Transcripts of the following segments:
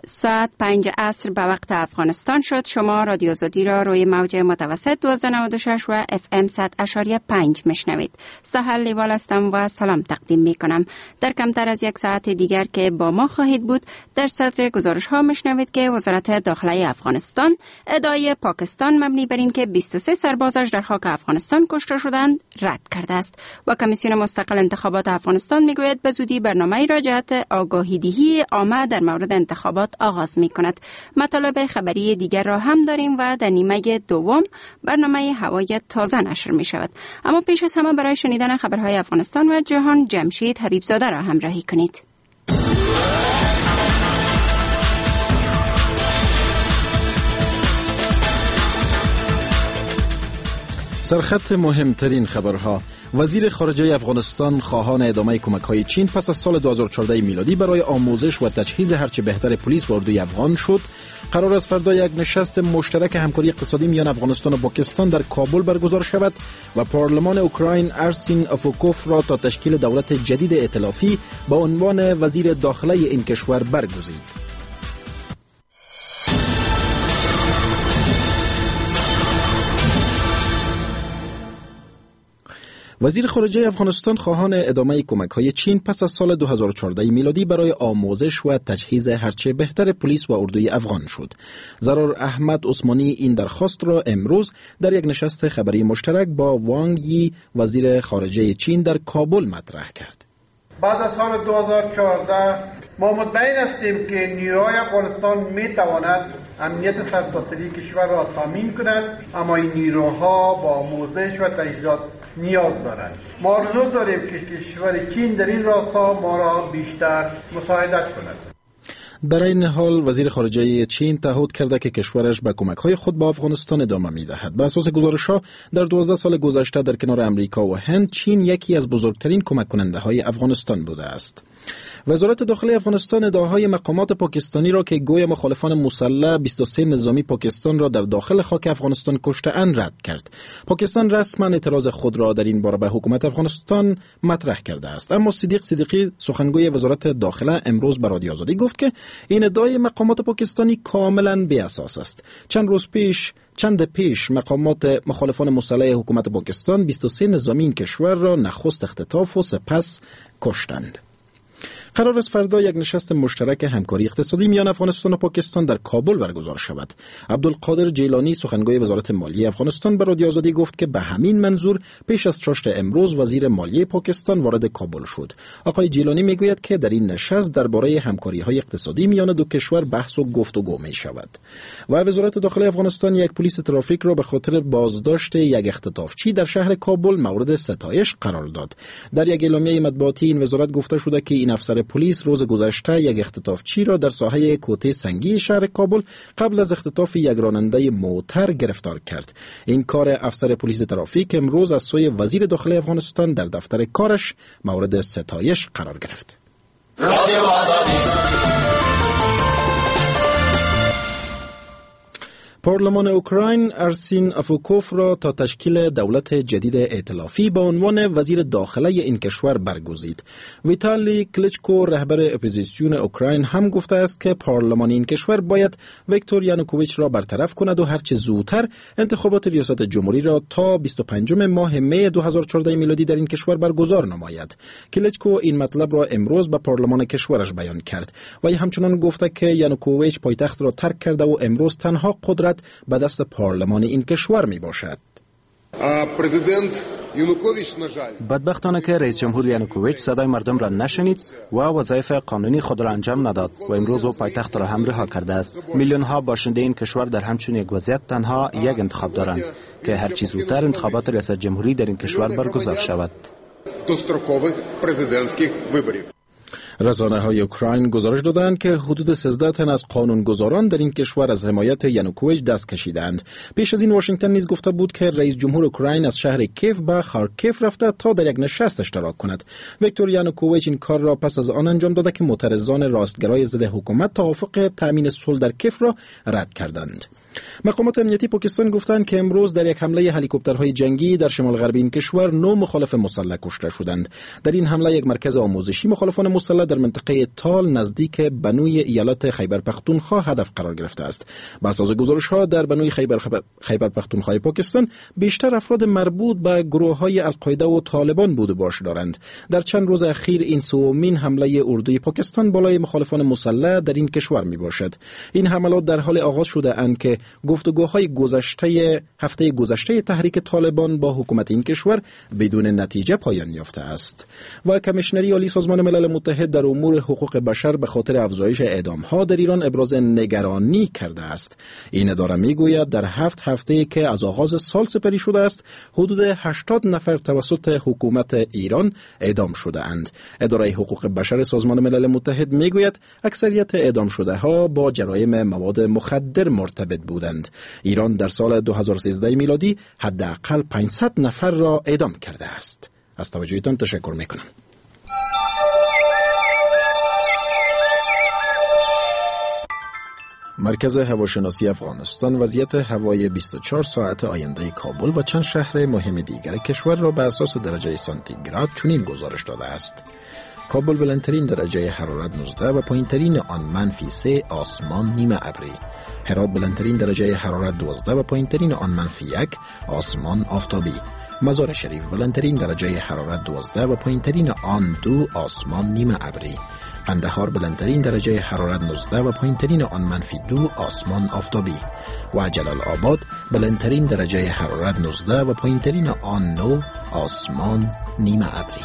ساعت 5 عصر به وقت افغانستان شد. شما رادیو آزادی را روی موج متوسط 1296 و FM 100.5 میشنوید. سهر لیوال هستم و سلام تقدیم می کنم. در کمتر از یک ساعت دیگر که با ما خواهید بود، در صدر گزارش ها میشنوید که وزارت داخله افغانستان ادعای پاکستان مبنی بر این که 23 سربازش در خاک افغانستان کشته شدند رد کرده است و کمیسیون مستقل انتخابات افغانستان میگوید به زودی برنامه‌ای را جهت آگاهی‌دهی عامه در مورد انتخابات آغاز می کند. مطالب خبری دیگر را هم داریم و در نیمه دوم برنامه هوای تازه نشر می شود. اما پیش از همه برای شنیدن خبرهای افغانستان و جهان جمشید حبیبزاده را همراهی کنید. سرخط مهمترین خبرها: وزیر خارجه افغانستان خواهان ادامه کمک‌های چین پس از سال 2014 میلادی برای آموزش و تجهیز هرچه بهتر پلیس و اردوی افغان شد. قرار است فردا یک نشست مشترک همکاری اقتصادی میان افغانستان و پاکستان در کابل برگزار شود و پارلمان اوکراین ارسین افوکوف را تا تشکیل دولت جدید ائتلافی با عنوان وزیر داخله این کشور برگزید. وزیر خارجه افغانستان خواهان ادامه کمک‌های چین پس از سال 2014 میلادی برای آموزش و تجهیز هرچه بهتر پلیس و اردوی افغان شد. زرار احمد عثمانی این درخواست را امروز در یک نشست خبری مشترک با وانگ یی وزیر خارجه چین در کابل مطرح کرد. بعد از سال 2014 ما مطمئن هستیم که نیروهای افغانستان می تواند امنیت سرتاسری کشور را تامین کند، اما این نیروها با آموزش و تجهیزات نیاز دارند. ما آرزو داریم که کشور چین در این راستا ما را بیشتر مساعدت کند. در این حال وزیر خارجه چین تعهد کرده که کشورش به کمک‌های خود با افغانستان ادامه می‌دهد. بر اساس گزارش‌ها در 12 سال گذشته در کنار امریکا و هند، چین یکی از بزرگترین کمک کننده‌های افغانستان بوده است. وزارت داخلی افغانستان ادعاهای مقامات پاکستانی را که گویا مخالفان مسلح 23 نظامی پاکستان را در داخل خاک افغانستان کشته‌اند رد کرد. پاکستان رسما اعتراض خود را در این باره به حکومت افغانستان مطرح کرده است، اما صدیق صدیقی سخنگوی وزارت داخله امروز به رادیو آزادی گفت که این ادعای مقامات پاکستانی کاملا بی اساس است. چند پیش مقامات مخالفان مسلح حکومت پاکستان 23 نظامی این کشور را نخست اختطاف و سپس کشتند. قرار است فردا یک نشست مشترک همکاری اقتصادی میان افغانستان و پاکستان در کابل برگزار شود. عبدالقادر جیلانی سخنگوی وزارت مالیه افغانستان به رادیو آزادی گفت که به همین منظور پیش از چاشت امروز وزیر مالیه پاکستان وارد کابل شد. آقای جیلانی میگوید که در این نشست درباره همکاری‌های اقتصادی میان دو کشور بحث و گفتگو می شود. و وزارت داخلی افغانستان یک پلیس ترافیک را به خاطر بازداشت یک اختطافچی در شهر کابل مورد ستایش قرار داد. در یک اعلامیه مطبوعاتی این وزارت گفته شده که این افسر پلیس روز گذشته یک اختطافچی را در ساحه کوته سنگی شهر کابل قبل از اختطاف یک راننده موتر گرفتار کرد. این کار افسر پلیس ترافیک امروز از سوی وزیر داخلی افغانستان در دفتر کارش مورد ستایش قرار گرفت. پارلمان اوکراین ارسین افوکوف را تا تشکیل دولت جدید ائتلافی با عنوان وزیر داخله این کشور برگزید. ویتالی کلیچکو رهبر اپوزیسیون اوکراین هم گفته است که پارلمان این کشور باید ویکتور یانوکوویچ را برطرف کند و هرچه زودتر انتخابات ریاست جمهوری را تا 25 ماه می 2014 میلادی در این کشور برگزار نماید. کلیچکو این مطلب را امروز به پارلمان کشورش بیان کرد و همچنان گفته که یانوکوویچ پایتخت را ترک کرده و امروز تنها قدرت به دست پارلمان این کشور می باشد. بدبختانه که رئیس جمهور یانوکوویچ صدای مردم را نشنید و وظایف قانونی خود را انجام نداد و امروز او پایتخت را هم رها کرده است. میلیون ها باشنده این کشور در همچون یک وضعیت تنها یک انتخاب دارند که هر چیز زودتر انتخابات ریاست جمهوری در این کشور برگزار شود. رسانه‌های اوکراین گزارش دادند که حدود 13 تن از قانونگذاران در این کشور از حمایت یانوکوویچ دست کشیدند. پیش از این واشنگتن نیز گفته بود که رئیس جمهور اوکراین از شهر کیف به خارکیف رفته تا در یک نشست اشتراک کند. ویکتور یانوکوویچ این کار را پس از آن انجام داده که معترضان راستگرای ضد حکومت توافق تامین صلح در کیف را رد کردند. مقامات امنیتی پاکستان گفتند که امروز در یک حمله هلیکوپترهای جنگی در شمال غربی این کشور 9 مخالف مسلح کشته شدند. در این حمله یک مرکز آموزشی مخالفان مسلح در منطقه تال نزدیک بنوی ایالت خیبر پختونخوا هدف قرار گرفته است. بر اساس گزارش‌ها در بنوی خیبر پختونخوا پاکستان بیشتر افراد مربوط به گروه‌های القاعده و طالبان بود و باش دارند. در چند روز اخیر این سومین حمله اردوی پاکستان بالای مخالفان مسلح در این کشور میباشد. این حملات در حال آغاز شده اند که گفتگوهای هفته گذشته تحریک طالبان با حکومت این کشور بدون نتیجه پایان یافته است. و کمیشنری عالی سازمان ملل متحد در امور حقوق بشر به خاطر افزایش اعدام‌ها در ایران ابراز نگرانی کرده است. این اداره میگوید در 7 هفته که از آغاز سال سپری شده است، حدود 80 نفر توسط حکومت ایران اعدام شده اند. اداره حقوق بشر سازمان ملل متحد میگوید اکثریت اعدام شده ها با جرایم مواد مخدر مرتبط بودند. ایران در سال 2013 میلادی حداقل 500 نفر را اعدام کرده است. از توجهتان تشکر میکنم. مرکز هواشناسی افغانستان وضعیت هوای 24 ساعت آینده کابل و چند شهر مهم دیگر کشور را بر اساس درجه سانتیگراد چنین گزارش داده است: کابل بلندترین درجه حرارت 19 و پایینترین آن -3، آسمان نیمه ابری. هرات بلندترین درجه حرارت 12 و پایینترین آن -1، آسمان آفتابی. مزار شریف بلندترین درجه حرارت 12 و پایینترین آن 2، آسمان نیمه ابری. قندهار بلندترین درجه حرارت 19 و پایینترین آن -2، آسمان آفتابی. و جلال آباد بلندترین درجه حرارت 19 و پایینترین آن 9، آسمان نیمه ابری.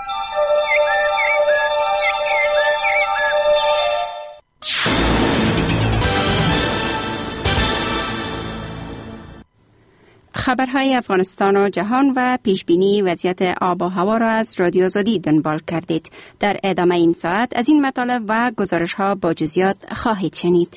خبرهای افغانستان و جهان و پیشبینی وضعیت آب و هوا را از رادیو آزادی دنبال کردید. در ادامه این ساعت از این مطالب و گزارش‌ها با جزئیات خواهید شنید.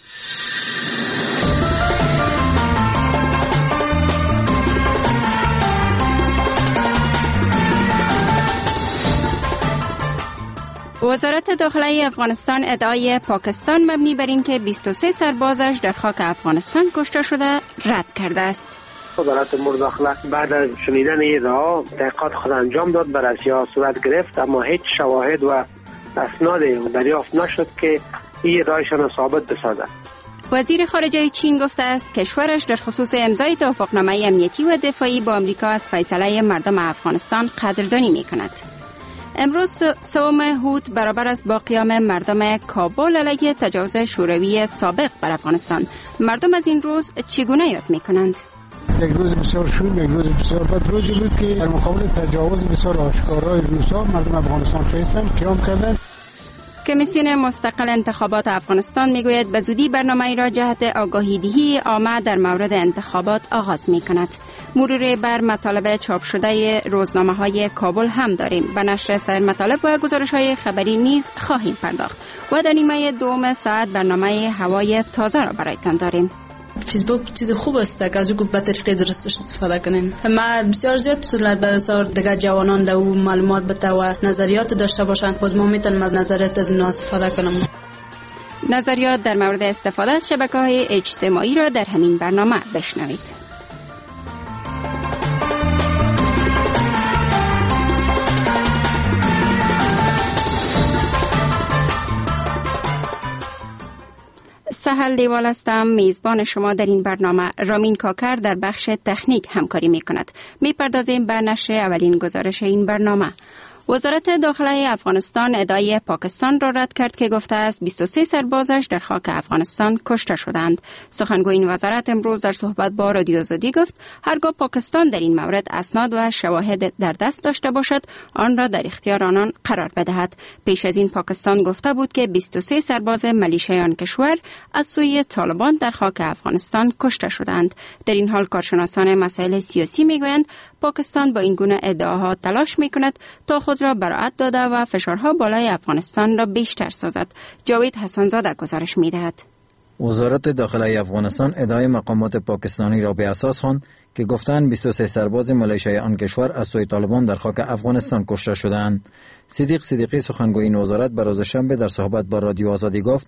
وزارت داخلی افغانستان ادعای پاکستان مبنی بر اینکه 23 سربازش در خاک افغانستان کشته شده رد کرده است. وزارت امور داخله بعد از شنیدن این ادعا تحقیقات خود انجام داد، بررسی‌ها صورت گرفت، اما هیچ شواهد و اسناد دریافت نشد که این ادعایشان ثابت بسازد. وزیر خارجه چین گفته است کشورش در خصوص امضای توافقنامه امنیتی و دفاعی با آمریکا از فیصله مردم افغانستان قدردانی می‌کند. امروز 3 هوت برابر است با قیام مردم کابل علیه تجاوز شوروی سابق بر افغانستان. مردم از این روز چگونه یاد می‌کنند؟ یک روز بسیار شوم، یک روز بسیار بد، روزی بود که در مقابل تجاوز بسیار آشکارای روسا مردم افغانستان خیستن، قیام کردند. کمیسیون مستقل انتخابات افغانستان میگوید به زودی برنامه‌ای را جهت آگاهی‌دهی عامه در مورد انتخابات آغاز می‌کند. مرور بر مطالب چاپ شده روزنامه‌های کابل هم داریم. به نشر سایر مطالب و گزارش‌های خبری نیز خواهیم پرداخت و در نیمه دوم ساعت برنامه هوای تازه را برایتان داریم. فیسبوک چیز خوب است که از او به طریق درستش استفاده کنین. ما بسیار زیاد سهولت بر دیگر جوانان در او معلومات بده و نظریات داشته باشند. باز ما میتونیم از نظریات از اونا استفاده کنیم. نظریات در مورد استفاده از شبکه‌های اجتماعی را در همین برنامه بشنوید. سهل لیوال هستم، میزبان شما در این برنامه. رامین کاکر در بخش تکنیک همکاری می کند. می پردازیم به نشر اولین گزارش این برنامه. وزارت داخلی افغانستان ادعای پاکستان را رد کرد که گفته است 23 سربازش در خاک افغانستان کشته شدند. سخنگوی این وزارت امروز در صحبت با رادیو آزادی گفت هرگاه پاکستان در این مورد اسناد و شواهد در دست داشته باشد آن را در اختیار آنان قرار بدهد. پیش از این پاکستان گفته بود که 23 سرباز ملیشه آن کشور از سوی طالبان در خاک افغانستان کشته شدند. در این حال کارشناسان مسائل سیاسی میگویند پاکستان با این گونه ادعاها تلاش میکند تا خود را براعت داده و فشارها بالای افغانستان را بیشتر سازد. جاوید حسن‌زاده گزارش میدهد. وزارت داخلی افغانستان ادعای مقامات پاکستانی را به اساس خواند که گفتند 23 سرباز ملیشه آن کشور از سوی طالبان در خاک افغانستان کشته شدند. صدیق صدیقی سخنگوی این وزارت بر روز شنبه در صحبت با رادیو آزادی گفت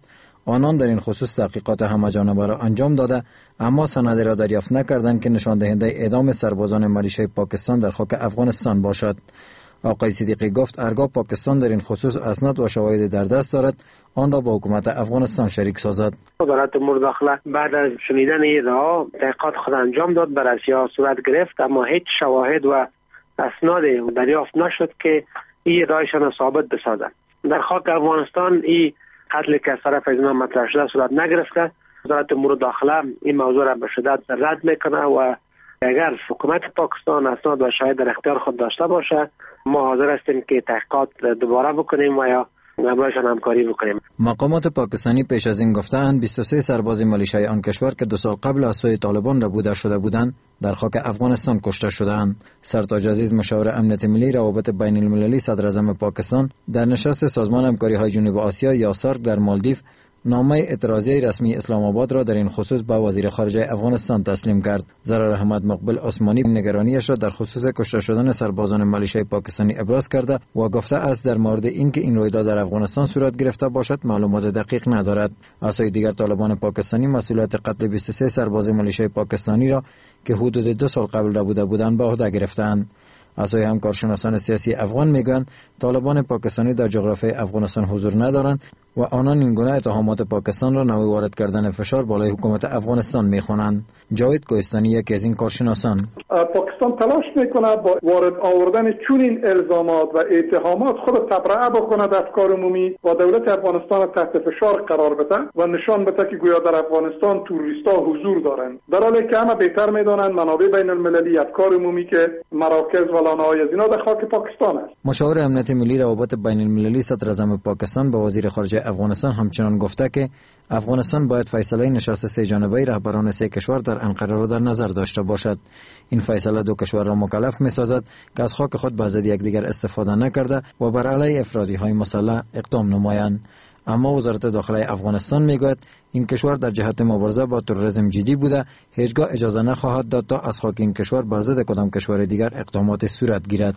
آنان در این خصوص تحقیقات همه‌جانبه را انجام داده اما سندی را دریافت نکردند که نشان دهنده اعدام سربازان ملیشیای پاکستان در خاک افغانستان باشد. آقای صدیقی گفت ارگاه پاکستان در این خصوص اسناد و شواهد در دست دارد، آن را با حکومت افغانستان شریک سازد. وزارت امور داخله بعد از شنیدن این ادعا تحقیقات خود انجام داد، بررسی‌ها صورت گرفت، اما هیچ شواهد و اسناد دریافت نشد که این ادعایشان ثابت بسازد. در خاک افغانستان این قتل که از طرف از اینا مطرح شده صورت نگرفته. وزارت امور داخله این موضوع را به شدت رد میکنه و اگر حکومت پاکستان اسناد و شاهد در اختیار خود داشته باشه، ما حاضر هستیم که تحقیقات دوباره بکنیم و یا همراهشان همکاری بکنیم. مقامات پاکستانی پیش از این گفتند 23 سرباز ملیشیای آن کشور که 2 سال قبل از سوی طالبان ربوده شده بودند در خاک افغانستان کشته شدند. سرتاج عزیز مشاور امنیت ملی روابط بین المللی صدر اعظم پاکستان در نشست سازمان همکاری های جنوب آسیا یا سارک در مالدیو نامه اعتراضی رسمی اسلام آباد را در این خصوص به وزیر خارجه افغانستان تسلیم کرد. ضرر احمد مقبل عثمانی نگرانیش را در خصوص کشته شدن سربازان ملیشیای پاکستانی ابراز کرده و گفته است در مورد اینکه این رویداد در افغانستان صورت گرفته باشد معلومات دقیق ندارد. از سوی دیگر طالبان پاکستانی مسئولیت قتل 23 سرباز ملیشیای پاکستانی را که حدود 2 سال قبل ربوده بودند به عهده گرفتند. از سوی هم کارشناسان سیاسی افغان میگویند طالبان پاکستانی در جغرافیای افغانستان حضور ندارند و آنان این گونه اتهامات پاکستان را نوع وارد کردن فشار بالای حکومت افغانستان میخوانند. جاوید کوهستانی یکی از این کارشناسان: پاکستان تلاش میکنه با وارد آوردن چنین الزامات و اتهامات خود تبرئه بکنه از افکار عمومی و دولت افغانستان تحت فشار قرار بده و نشان بده که گویا در افغانستان توریستا حضور دارند، در حالی که همه بهتر میدانند منابع بین المللی افکار عمومی که مراکز و لانه‌های از اینا در خاک پاکستان است. مشاور امنیت ملی روابط بین المللی صدر اعظم پاکستان به وزیر خارجه افغانستان همچنان گفته که افغانستان باید فیصله نشست 3 جانبه رهبران 3 کشور در انقره را در نظر داشته باشد. این فیصله 2 کشور را مکلف می‌سازد که از خاک خود به ضد یکدیگر استفاده نکرده و بر علیه افرادی‌های مسلح اقدام نمایند. اما وزارت داخلی افغانستان میگوید این کشور در جهت مبارزه با تروریسم جدی بوده، هیچگاه اجازه نخواهد داد تا از خاک این کشور بر ضد کدام کشور دیگر اقدامات صورت گیرد.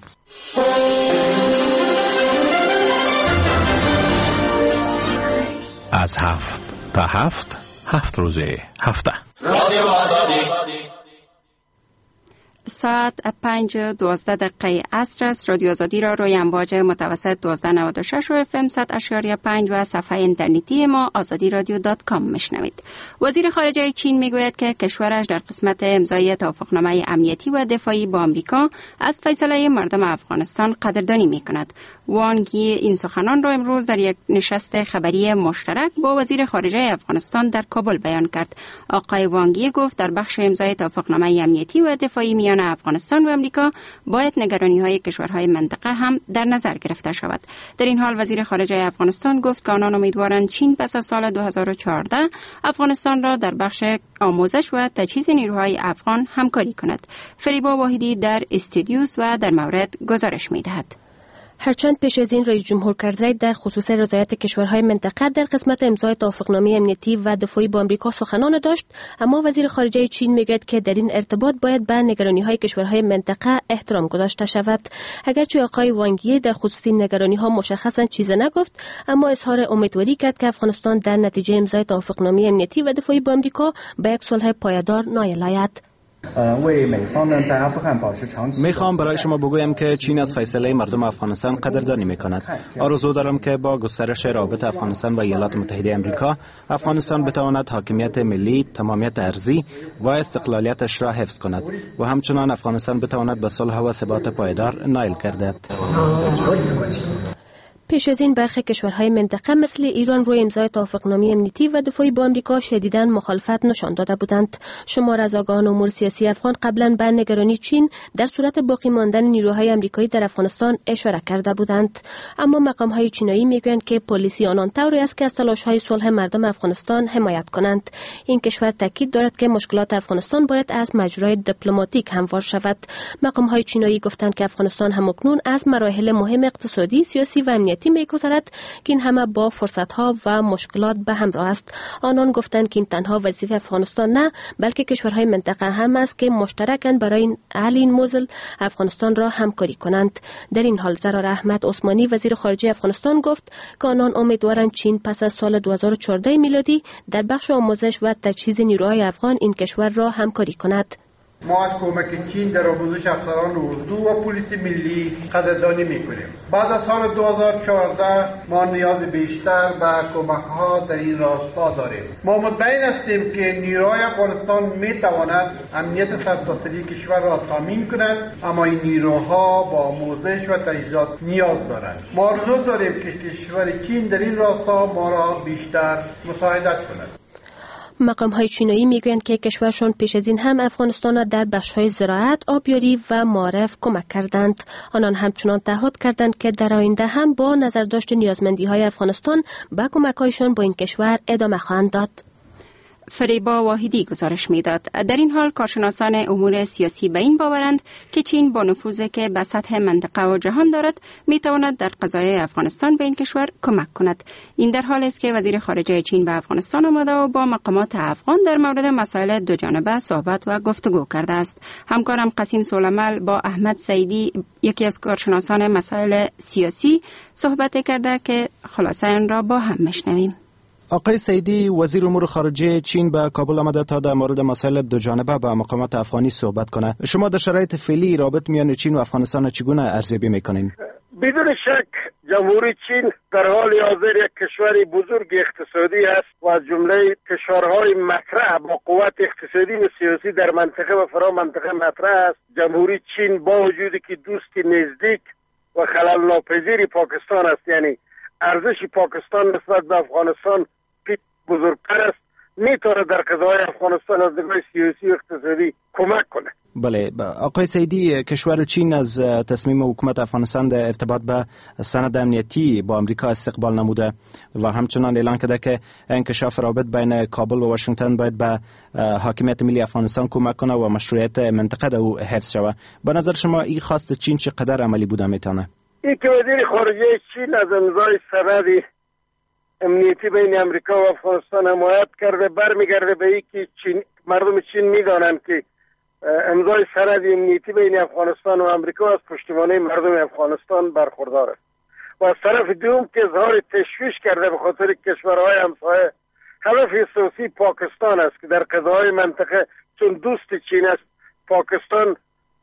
از 7 تا 7 روز هفته ساعت 5:12 عصر است. رادیو آزادی را روی امواج متوسط 1296 و FM 100.5 و صفحه اینترنتی ما azadi-radio.com میشنوید. وزیر خارجه چین میگوید که کشورش در قسمت امضای توافقنامه امنیتی و دفاعی با آمریکا از فیصله مردم افغانستان قدردانی میکند. وانگ یی این سخنان را امروز در یک نشست خبری مشترک با وزیر خارجه افغانستان در کابل بیان کرد. آقای وانگ یی گفت در بخش امضای توافقنامه امنیتی و دفاعی میان افغانستان و امریکا باید نگرانی‌های کشورهای منطقه هم در نظر گرفته شود. در این حال وزیر خارجه افغانستان گفت که آنان امیدوارند چین پس از سال 2014 افغانستان را در بخش آموزش و تجهیز نیروهای افغان همکاری کند. فریبا واحدی در استودیوس و در مورد گزارش می‌دهد. هرچند پیش از این رئیس جمهور کرزی در خصوص رضایت کشورهای منطقه در قسمت امضای توافقنامه امنیتی و دفاعی با آمریکا سخنان داشت، اما وزیر خارجه چین میگوید که در این ارتباط باید به نگرانی‌های کشورهای منطقه احترام گذاشته شود. اگرچه آقای وانگ یی در خصوص این نگرانی‌ها مشخصاً چیزی نگفت، اما اظهار امیدواری کرد که افغانستان در نتیجه امضای توافقنامه امنیتی و دفاعی با آمریکا به یک صلح پایدار نائل آید. میخوام برای شما بگویم که چین از فیصله مردم افغانستان قدردانی میکند. آرزو دارم که با گسترش روابط افغانستان و ایالات متحده آمریکا، افغانستان بتواند حاکمیت ملی، تمامیت ارضی و استقلالیتش را حفظ کند و همچنان افغانستان بتواند به صلح و ثبات پایدار نائل گردد. پیش از این برخی کشورهای منطقه مثل ایران روی امضای توافقنامه امنیتی و دفاعی با آمریکا شدیداً مخالفت نشان داده بودند. شمار از آگاهان امور سیاسی افغان قبلا به نگرانی چین در صورت باقی ماندن نیروهای آمریکایی در افغانستان اشاره کرده بودند. اما مقام‌های چینایی میگویند که پالیسی آنان طوری است که از تلاش‌های صلح مردم افغانستان حمایت کنند. این کشور تاکید دارد که مشکلات افغانستان باید از مجرای دیپلماتیک هموار شود. مقام‌های چینایی گفتند که افغانستان همکنون از مراحل مهم اقتصادی، سیاسی و امنیتی امنیتی می‌گذارد که این همه با فرصت‌ها و مشکلات به همراه است. آنان گفتند که این تنها وظیفه افغانستان نه، بلکه کشورهای منطقه هم است که مشترکاً برای حل این موضوع افغانستان را همکاری کنند. در این حال زرار احمد عثمانی وزیر خارجه افغانستان گفت که آنان امیدوارند چین پس از سال 2014 میلادی در بخش آموزش و تجهیز نیروهای افغان این کشور را همکاری کند. ما از کمک چین در آموزش افسران اردو و پلیس ملی قدردانی میکنیم. بعد از سال 2014 ما نیاز بیشتر به کمک‌ها در این راستا داریم. ما مطمئن هستیم که نیروهای افغانستان میتواند امنیت سرتاسری کشور را تامین کند، اما این نیروها با آموزش و تجهیزات نیاز دارند. ما آرزو داریم که کشور چین در این راستا ما را بیشتر مساعدت کند. مقام‌های چینی میگویند که کشورشان پیش از این هم افغانستان را در بخش‌های زراعت، آبیاری و معارف کمک کردند. آنان همچنان تعهد کردند که در آینده هم با نظرداشت نیازمندی‌های افغانستان به کمک‌هایشان با این کشور ادامه خواهند داد. فریبا واحدی گزارش میداد. در این حال کارشناسان امور سیاسی به این باورند که چین با نفوذی که به سطح منطقه و جهان دارد میتواند در قضایای افغانستان به این کشور کمک کند. این در حالی است که وزیر خارجه چین به افغانستان آمده و با مقامات افغان در مورد مسائل دو جانبه صحبت و گفتگو کرده است. همکارم قاسم سولمل با احمد سعیدی، یکی از کارشناسان مسائل سیاسی، صحبت کرده که خلاصه آن را با هم میشنویم. آقای سعیدی، وزیر امور خارجه چین به کابل آمده تا در مورد مسائل دو جانبه با مقامات افغانی صحبت کنه. شما در شرایط فعلی رابط میان چین و افغانستان چگونه ارزیابی میکنین؟ بدون شک جمهوری چین در حال حاضر یک کشور بزرگ اقتصادی است و از جمله کشورهای مطرح با قوت اقتصادی و سیاسی در منطقه و فرا منطقه مطرح است. جمهوری چین با وجودی که دوست نزدیک و خلل ناپذیر پاکستان است، یعنی ارزش پاکستان نسبت به افغانستان بزرگتر است، میتونه در قضای افغانستان از نگاه سیاسی و اقتصادی کمک کنه. بله آقای سعیدی، کشور چین از تصمیم حکومت افغانستان در ارتباط به سند امنیتی با امریکا استقبال نموده و همچنان اعلان کرده که انکشاف رابط بین کابل و واشنگتن باید به حاکمیت ملی افغانستان کمک کنه و مشروعیت منطقه در او حفظ شود. به نظر شما این خواست چین چقدر عملی بوده میتونه؟ این که وزیر خارجه چین از امضای سند امنیتی بین امریکا و افغانستان حمایت کرده برمیگرده به اینکه مردم چین میدانند که امضای سند امنیتی بین افغانستان و امریکا از پشتیبانی مردم افغانستان برخوردار است و از طرف دوم که اظهار تشویش کرده به خاطر کشورهای همسایه. هدف اساسی پاکستان است که در قضاهای منطقه چون دوست چین است پاکستان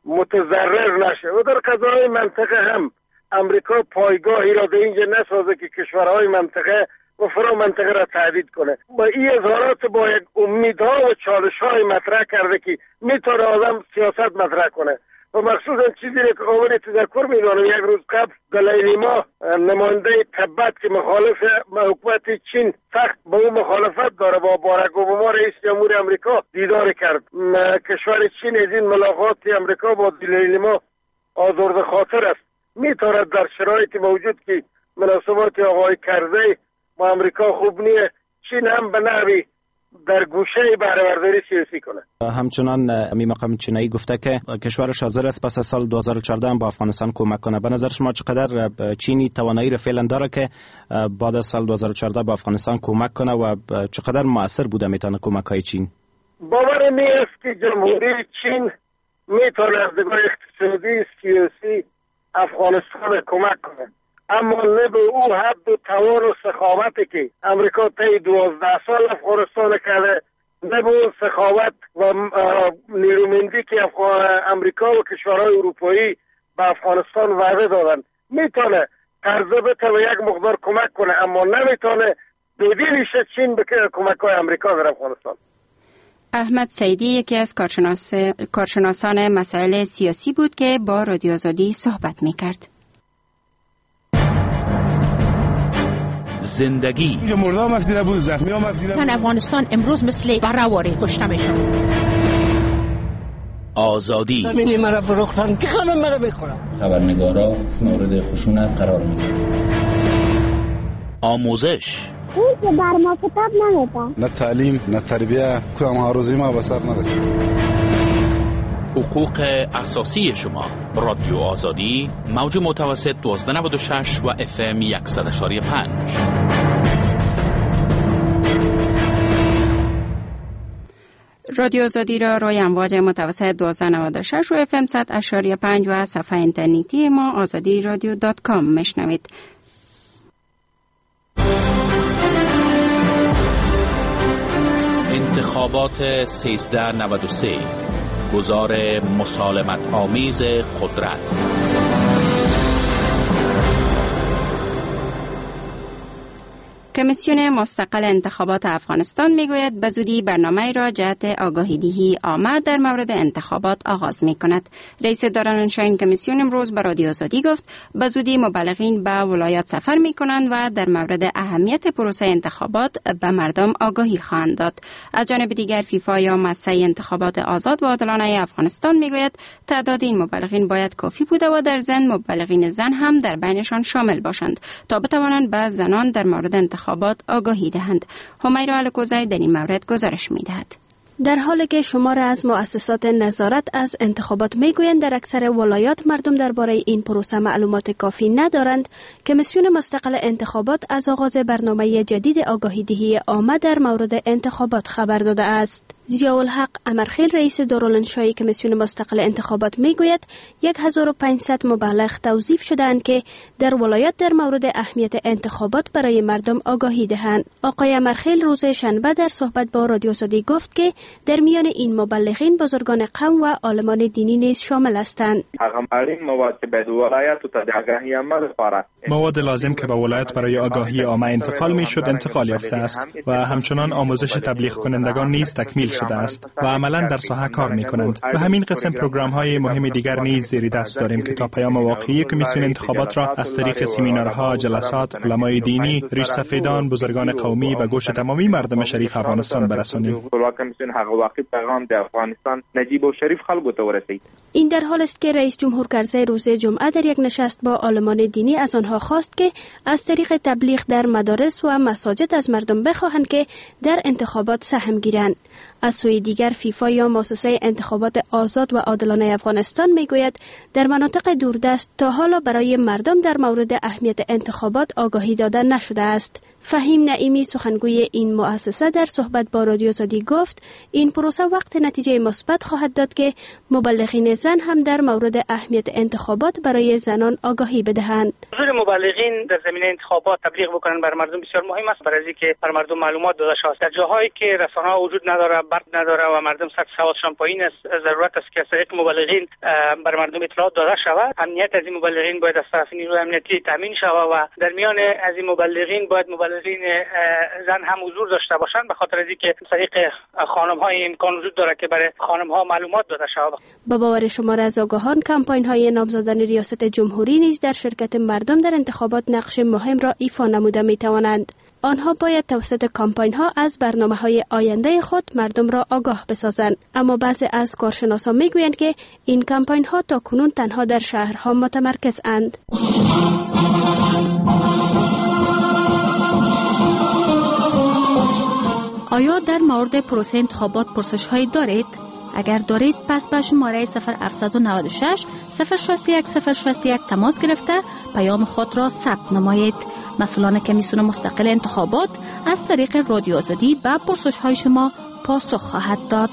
متضرر نشه و در قضاهای منطقه هم امریکا پایگاهی را در اینجا نسازه که کشورهای منطقه و فرا منطقه را تهدید کنه. با این اظهارات با یک امیدها و چالش‌های مطرح کرده که میتونه آدم سیاست مطرح کنه و مخصوصا چیزی که قابل تذکر میدانم یک روز قبل دلیلی ما نماینده تبت که مخالف حکومت چین سخت با اون مخالفت داره با باراک اوباما رئیس جمهور امریکا دیدار کرد. کشور چین از این ملاقات امریکا با دلیلی ما آزرده خاطر است. میتواند در شرایط موجود که مناسبات آقای کرزی با امریکا خوب نیه چین هم به نحوی در گوشه بهره‌برداری سیاسی کنه. همچنان امی مقام چینی گفته که کشورش حاضر است پس از سال 2014 با افغانستان کمک کنه. به نظر شما چقدر چینی توانایی را فعلا داره که بعد از سال 2014 با افغانستان کمک کنه و چقدر مؤثر بوده میتونه کمک های چین؟ باور نیست که جمهوری چین میتونه از نگاه اقتصادی سیاسی افغانستان کمک کنه، اما نه به او حد و توان و سخاوتی که امریکا طی 12 سال افغانستان کرده، نه به اون سخاوت و نیرومندی که امریکا و کشورهای اروپایی به افغانستان وعده دادن. میتونه ترزبه و یک مقدار کمک کنه، اما نمیتونه بدیلش چین بکنه کمک های امریکا در افغانستان. احمد سعیدی یکی از کارشناسان مسائل سیاسی بود که با رادیو آزادی صحبت میکرد. زندگی اینجا مردا مفیده بود، زخمی ها مفیده بود. افغانستان امروز مثل برآوری کشته میشن. آزادی زمینی مرا فروختن که خانم مرا بخورم. خبرنگارا مورد خشونت قرار میگیرن. آموزش اون که بر ما کتاب نمیدن، نه تعلیم نه تربیه، کدام ها روزی ما به سر نرسید. حقوق اساسی شما. رادیو آزادی، موج متوسط 1296 و FM 100.5. رادیو آزادی را روی امواج متوسط 1296 و FM 100.5 و صفحه اینترنتی ما azadiradio.com میشنوید. انتخابات 1393، گذار مسالمت آمیز قدرت. کمیسیون مستقل انتخابات افغانستان میگوید به زودی برنامه را جهت آگاهی‌دهی عامه در مورد انتخابات آغاز می‌کند. رئیس دارالانشا این کمیسیون امروز به رادیو آزادی گفت به زودی مبلغین به ولایات سفر می‌کنند و در مورد اهمیت پروسه انتخابات به مردم آگاهی خواهند داد. از جانب دیگر فیفا یا مؤسسه انتخابات آزاد و عادلانه افغانستان میگوید تعداد این مبلغین باید کافی بوده و در ضمن مبلغین زن هم در بینشان شامل باشند تا بتوانند به زنان در مورد انتخابات آگاهی دهند. همیرا الکوزی در این مورد گزارش می‌دهد. در حالی که شمار از مؤسسات نظارت از انتخابات میگویند در اکثر ولایات مردم درباره این پروسه معلومات کافی ندارند، کمیسیون مستقل انتخابات از آغاز برنامه جدید آگاهی‌دهی عامه در مورد انتخابات خبر داده است. ضیاءالحق امرخیل رئیس دارالانشای کمیسیون مستقل انتخابات میگوید 1500 مبلغ توظیف شدند که در ولایات در مورد اهمیت انتخابات برای مردم آگاهی دهند. آقای امرخیل روز شنبه در صحبت با رادیو آزادی گفت که در میان این مبلغین بزرگان قوم و عالمان دینی نیز شامل هستند. مواد لازم که به ولایت برای آگاهی عامه انتقال میشد انتقال یافته است و همچنان آموزش تبلیغ کنندگان نیز تکمیل شده است و عملا در ساحه کار می کنند. و همین قسم پروگرام های مهم دیگر نیز زیر دست داریم که تا پیام واقعی کمیسیون انتخابات را از طریق سمینارها، جلسات، علمای دینی، ریش سفیدان، بزرگان قومی به گوش تمامی مردم شریف افغانستان برسانیم. این در حال است که رئیس جمهور کرزی روز جمعه در یک نشست با عالمان دینی از آنها خواست که از طریق تبلیغ در مدارس و مساجد از مردم بخواهند که در انتخابات سهم گیرند. از سوی دیگر فیفا یا مؤسسه انتخابات آزاد و عادلانه افغانستان میگوید در مناطق دوردست تا حالا برای مردم در مورد اهمیت انتخابات آگاهی داده نشده است. فهیم نعیمی سخنگوی این مؤسسه در صحبت با رادیو آزادی گفت این پروسه وقت نتیجه مثبت خواهد داد که مبلغین زن هم در مورد اهمیت انتخابات برای زنان آگاهی بدهند. حضور مبلغین در زمینه انتخابات تبلیغ بکنن برای مردم بسیار مهم است، برای اینکه بر مردم معلومات داده شود. در جاهایی که رسانه‌ها وجود نداره، برق نداره و مردم سطح سوادشان پایین است، ضرورت است که از طریق مبلغین برای مردم اطلاعات داده شود. امنیت از این مبلغین باید از طرف نیروی امنیتی تامین شود و در میان از این مبلغین باید مبلغین زن هم حضور داشته باشند، به خاطر اینکه از طریق خانم‌های امکان وجود داره که برای خانم‌ها معلومات داده شود. با باور شمار از آگاهان کمپاین‌های نامزدان ریاست جمهوری نیز در شرکت مردم در انتخابات نقش مهم را ایفا نموده می‌توانند. آنها باید توسط کمپاین‌ها از برنامه‌های آینده خود مردم را آگاه بسازند، اما بعضی از کارشناسان می‌گویند که این کمپاین‌ها تاکنون تنها در شهرها متمرکز اند. آیا در مورد پروسه انتخابات پرسش‌هایی دارید؟ اگر دارید پس به شماره 0796 061 061 تماس گرفته پیام خود را ثبت نمایید. مسئولان کمیسیون مستقل انتخابات از طریق رادیو آزادی به پرسش‌های شما پاسخ خواهد داد.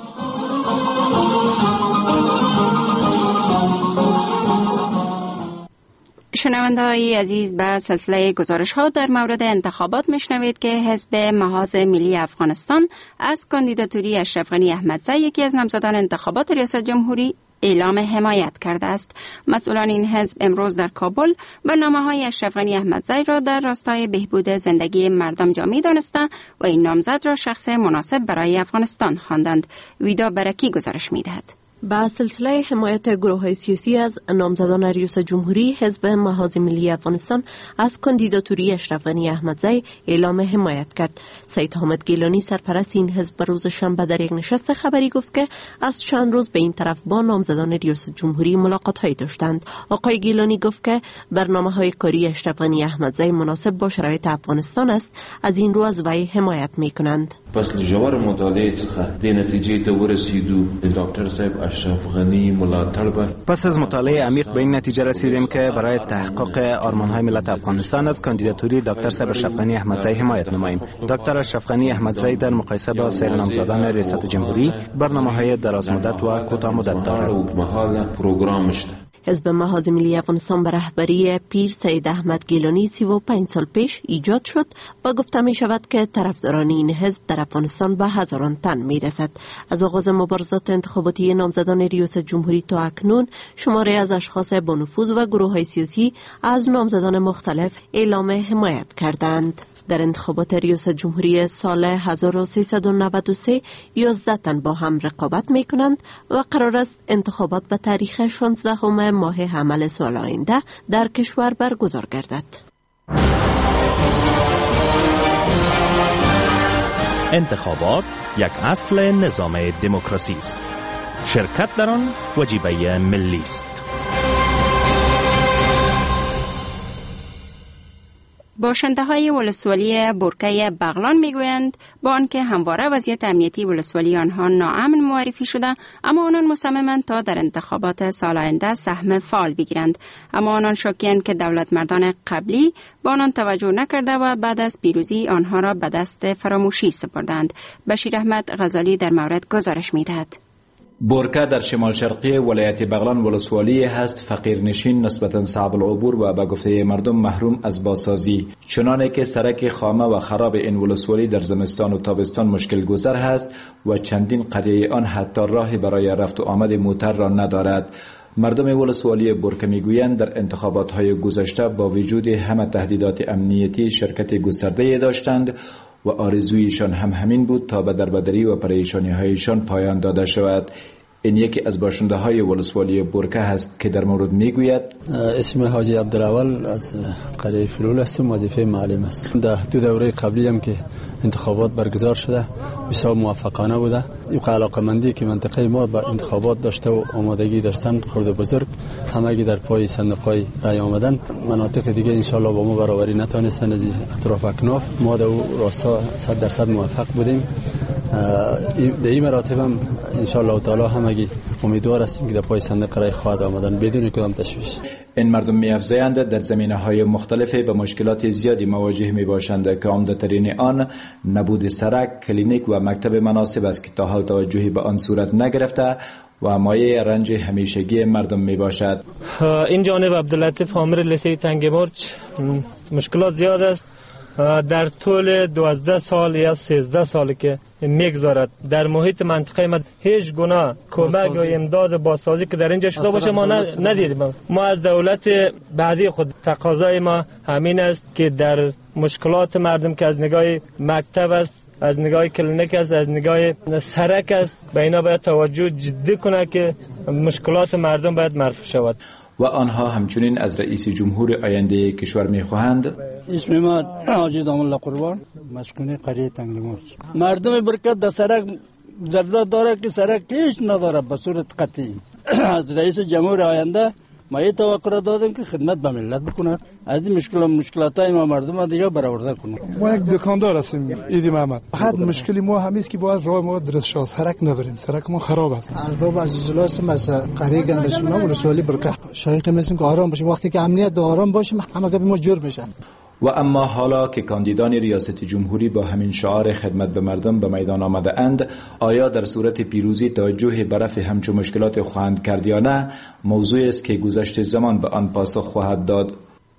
شنونده های عزیز، به سلسله گزارش ها در مورد انتخابات میشنوید که حزب محاذ ملی افغانستان از کاندیداتوری اشرف غنی احمدزی، یکی از نامزدان انتخابات ریاست جمهوری، اعلام حمایت کرده است. مسئولان این حزب امروز در کابل برنامه‌های اشرف غنی احمدزی را در راستای بهبود زندگی مردم جامعی دانسته و این نامزد را شخص مناسب برای افغانستان خواندند. ویدا برکی گزارش می‌دهد. با سلسله حمایت گروه‌های سیاسی از نامزدان ریاست جمهوری، حزب محاذ ملی افغانستان از کاندیداتوری اشرف غنی احمدزی اعلام حمایت کرد. سید حامد گیلانی سرپرست این حزب روز شنبه در یک نشست خبری گفت که از چند روز به این طرف با نامزدان ریاست جمهوری ملاقات‌هایی داشتند. آقای گیلانی گفت که برنامه‌های کاری اشرف غنی احمدزی مناسب با شرایط افغانستان است، از این رو از وی حمایت می‌کنند. پس لجوار مطالعه څخه د نتیجې ته ورسېدو د ډاکټر صاحب اشرف غنی ملاتړ به. پس از مطالعه عمیق به این نتیجه رسیدیم که برای تحقق آرمان‌های ملت افغانستان از کاندیداتوری دکتر صابر اشرف غنی احمدزی حمایت نماییم. دکتر اشرف غنی احمدزی در مقایسه با سایر نامزدان ریاست جمهوری برنامه‌های دراز مدت و کوتاه مدت دارد. حزب محاذ ملی افغانستان به رهبری پیر سید احمد گیلانی 35 سال پیش ایجاد شد و گفته می شود که طرفداران این حزب در افغانستان به هزاران تن می رسد. از آغاز مبارزات انتخاباتی نامزدان ریاست جمهوری تا اکنون شماره از اشخاص با نفوذ و گروه های سیاسی از نامزدان مختلف اعلام حمایت کردند. در انتخابات ریاست جمهوری سال 1393 11 تن با هم رقابت می کنند و قرار است انتخابات به تاریخ 16 ماه حمل سال آینده در کشور برگزار گردد. انتخابات یک اصل نظام دموکراسی است. شرکت در آن وجیبه ملی است. باشنده های ولسوالی برکه بغلان میگویند با آنکه همواره وضعیت امنیتی ولسوالی آنها ناامن معرفی شده، اما آنان مصممند تا در انتخابات سال آینده سهم فعال بگیرند. اما آنان شاکی‌اند که دولت مردان قبلی با آنان توجه نکرده و بعد از پیروزی آنها را به دست فراموشی سپردند. بشیر احمد غزالی در مورد گزارش می‌دهد. برکه در شمال شرقی ولایت بغلان ولسوالی هست فقیرنشین، نسبتاً صعب العبور و به گفته مردم محروم از بازسازی، چنانه که سرک خامه و خراب این ولسوالی در زمستان و تابستان مشکل گذر هست و چندین قریه آن حتی راهی برای رفت و آمد موتر را ندارد. مردم ولسوالی برکه میگویند در انتخابات های گذشته با وجود همه تهدیدات امنیتی شرکت گسترده داشتند و آرزویشان هم همین بود تا به دربدری و پریشانی هایشان پایان داده شود. این یکی از باشنده های ولسوالی برکه هست که در مورد میگوید: اسم حاجی عبدالاول از قریه فلول هستم، وظیفه معلم است. در دو دوره قبلی هم که انتخابات برگزار شده بسیار موفقانه بوده. این علاقمندی که منطقه ما به انتخابات داشته و آمادگی داشتن خرد و بزرگ همگی در پای صندوق‌های رای آمدن. مناطق دیگه انشالله با ما برابری نتونستن. از اطراف اکناف ما در راستا 100% موفق بودیم. در این مراتب هم انشالله تعالی همگی امیدوار هستیم که در پای صندوق رای خواهد آمدن بدون کدام تشویش. این مردم می‌افزایند در زمینه‌های مختلف به مشکلات زیادی مواجه می‌باشند که عمده‌ترین آن نبود سرک، کلینیک و مکتب مناسب است که تا حال توجهی به آن صورت نگرفته و مایه رنج همیشگی مردم میباشد. این جانب عبداللطیف حامر لسه تنگ مرچ مشکلات زیاد است. در طول 12 سال یا 13 سال که میگذارد در محیط منطقه ما هیچ گونه کمک و امداد بازسازی که در اینجا شده باشه ما ندیدیم. ما از دولت بعدی خود تقاضای ما همین است که در مشکلات مردم که از نگاه مکتب است، از نگاه کلینیک است، از نگاه سرک است، به اینا باید توجه جدی کنه که مشکلات مردم باید مرفوع شود. و آنها همچنین از رئیس جمهور آینده کشور میخواهند: اسم ما حاجی دام الله قربان، مسکن قریه تنگ مرچ. مردم برکت در سرک ضرورت داره که سرک هیچ نداره به صورت قطعی. از رئیس جمهور آینده ما یه توقع را دادیم که خدمت به ملت بکنه، از این مشکلاتای ما مردم دیگه برآورده کنه. ما یک دکاندار هستیم ایدی محمد. فقط مشکلی ما همیست که باید راه ما درست شد، سرک نداریم، سرک ما خراب است. البته از جلوس از قریه گندشنا ولسوالی برکه شایق مثل که آرام باشه، وقتی که امنیت آرام باشه همه گپ ما جور میشن. و اما حالا که کاندیدان ریاست جمهوری با همین شعار خدمت به مردم به میدان آمده اند، آیا در صورت پیروزی توجه به رفع همچون مشکلات خواهند کرد یا نه، موضوعی است که گذشت زمان به آن پاسخ خواهد داد.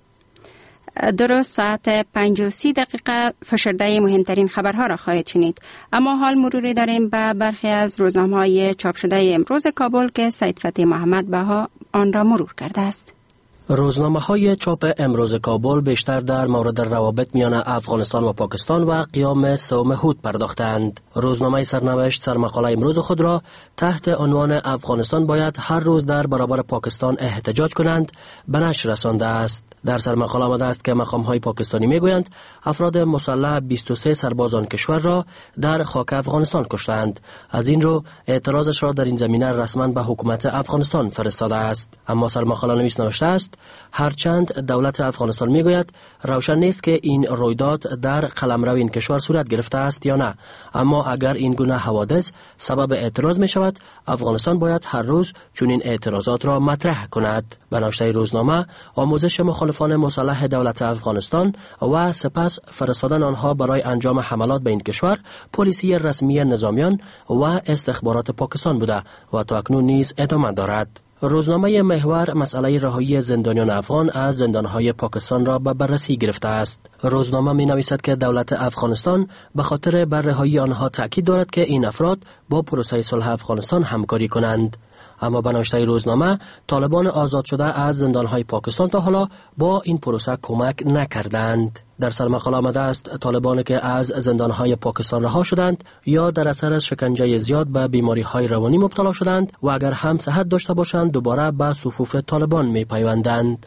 درست ساعت 5:30 فشرده مهمترین خبرها را خواهید شنید. اما حال مروری داریم به برخی از روزنامه‌های چاپ شده امروز کابل که سید فتحی محمد بها آن را مرور کرده است. روزنامه‌های چاپ امروز کابل بیشتر در مورد روابط میان افغانستان و پاکستان و قیام سوم هود پرداختند. روزنامه سرنوشت سرمقاله امروز خود را تحت عنوان افغانستان باید هر روز در برابر پاکستان احتجاج کنند به نشر رسانده است. در سرمقاله آمده است که مقام‌های پاکستانی میگویند افراد مسلح 23 سربازان کشور را در خاک افغانستان کشتند. از این رو اعتراضش را در این زمینه رسما به حکومت افغانستان فرستاده است. اما سرمقاله نویس نوشته است هرچند دولت افغانستان میگوید روشن نیست که این رویداد در قلمرو این کشور صورت گرفته است یا نه، اما اگر این گونه حوادث سبب اعتراض می شود، افغانستان باید هر روز چنین اعتراضات را مطرح کند. به نوشته روزنامه، آموزش مخالفان مسلح دولت افغانستان و سپس فرستادن آنها برای انجام حملات به این کشور پلیسی رسمی نظامیان و استخبارات پاکستان بوده و تا اکنون نیز ادامه دارد. روزنامه محور مسئله رهایی زندانیان افغان از زندانهای پاکستان را به بررسی گرفته است. روزنامه می نویسد که دولت افغانستان به خاطر بر رهایی آنها تاکید دارد که این افراد با پروسه صلح افغانستان همکاری کنند. اما به نوشته روزنامه، طالبان آزاد شده از زندانهای پاکستان تا حالا با این پروسه کمک نکردند. در سرمقاله آمده است طالبانی که از زندانهای پاکستان رها شدند یا در اثر شکنجه زیاد به بیماری‌های روانی مبتلا شدند و اگر هم صحت داشته باشند دوباره به صفوف طالبان می‌پیوندند.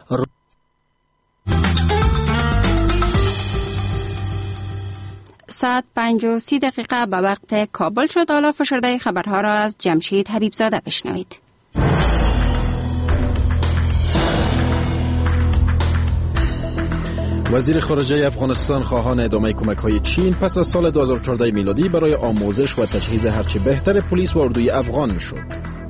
ساعت 5:30 به وقت کابل شد. حالا فشرده خبرها را از جمشید حبیبزاده بشنوید. وزیر خارجه افغانستان خواهان ادامه کمک‌های چین پس از سال 2014 میلادی برای آموزش و تجهیز هرچه بهتر پلیس و اردوی افغان شد.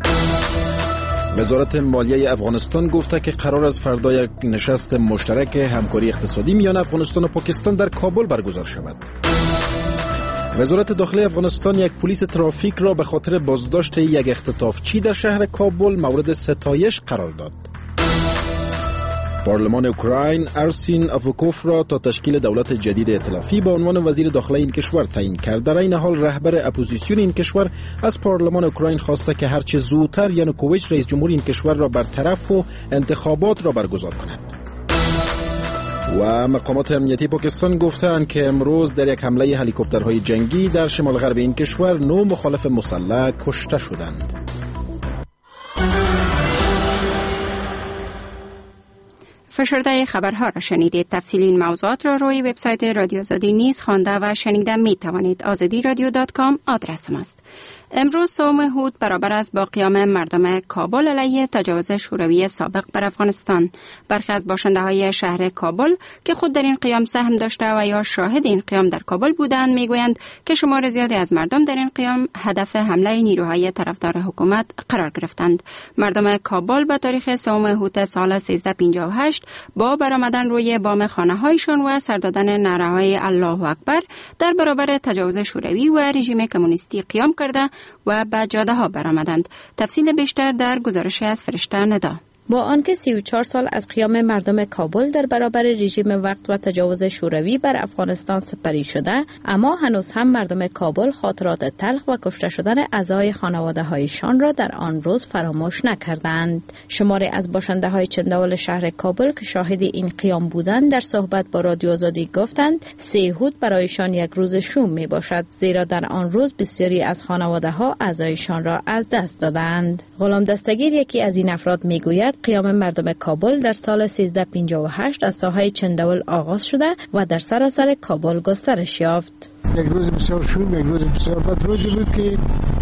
وزارت مالیه افغانستان گفته که قرار است فردا یک نشست مشترک همکاری اقتصادی میان افغانستان و پاکستان در کابل برگزار شود. وزارت داخلی افغانستان یک پلیس ترافیک را به خاطر بازداشت یک اختطافچی در شهر کابل مورد ستایش قرار داد. پارلمان اوکراین ارسین آفوکوف را تا تشکیل دولت جدید ائتلافی به عنوان وزیر داخلی این کشور تعیین کرد. در این حال رهبر اپوزیسیون این کشور از پارلمان اوکراین خواسته که هرچه زودتر یانوکوویچ رئیس جمهور این کشور را برطرف و انتخابات را برگزار کند. و مقامات امنیتی پاکستان گفتند که امروز در یک حمله هلیکوپترهای جنگی در شمال غرب این کشور 9 مخالف مسلح کشته شدند. فشرده خبرها را شنیدید. تفصیل این موضوعات را روی وبسایت رادیو آزادی نیز خوانده و شنیده می توانید. azadiradio.com آدرس ماست. امروز سوم هود برابر است با قیام مردم کابل علیه تجاوز شوروی سابق بر افغانستان. برخی از باشنده های شهر کابل که خود در این قیام سهم داشته و یا شاهد این قیام در کابل بودند میگویند که شمار زیادی از مردم در این قیام هدف حمله نیروهای طرفدار حکومت قرار گرفتند. مردم کابل به تاریخ سوم هود سال 1358 با برآمدن روی بام خانه‌هایشان و سر دادن نعره‌های الله اکبر در برابر تجاوز شوروی و رژیم کمونیستی قیام کرده و به جاده ها برآمدند. تفصیل بیشتر در گزارش از فرشته ندا. با آنکه 34 سال از قیام مردم کابل در برابر رژیم وقت و تجاوز شوروی بر افغانستان سپری شده، اما هنوز هم مردم کابل خاطرات تلخ و کشته شدن اعضای خانواده هایشان را در آن روز فراموش نکردند. شماری از باشنده های چندول شهر کابل که شاهد این قیام بودند در صحبت با رادیو آزادی گفتند 3 هود برایشان یک روز شوم می باشد، زیرا در آن روز بسیاری از خانواده ها اعضایشان را از دست دادند. غلام دستگیر یکی از این افراد می گوید قیام مردم کابل در سال 1358 از ساحه چندول آغاز شده و در سراسر کابل گسترش یافت. یک روز بسیار شوم، یک روز بسیار بد، روزی بود که یک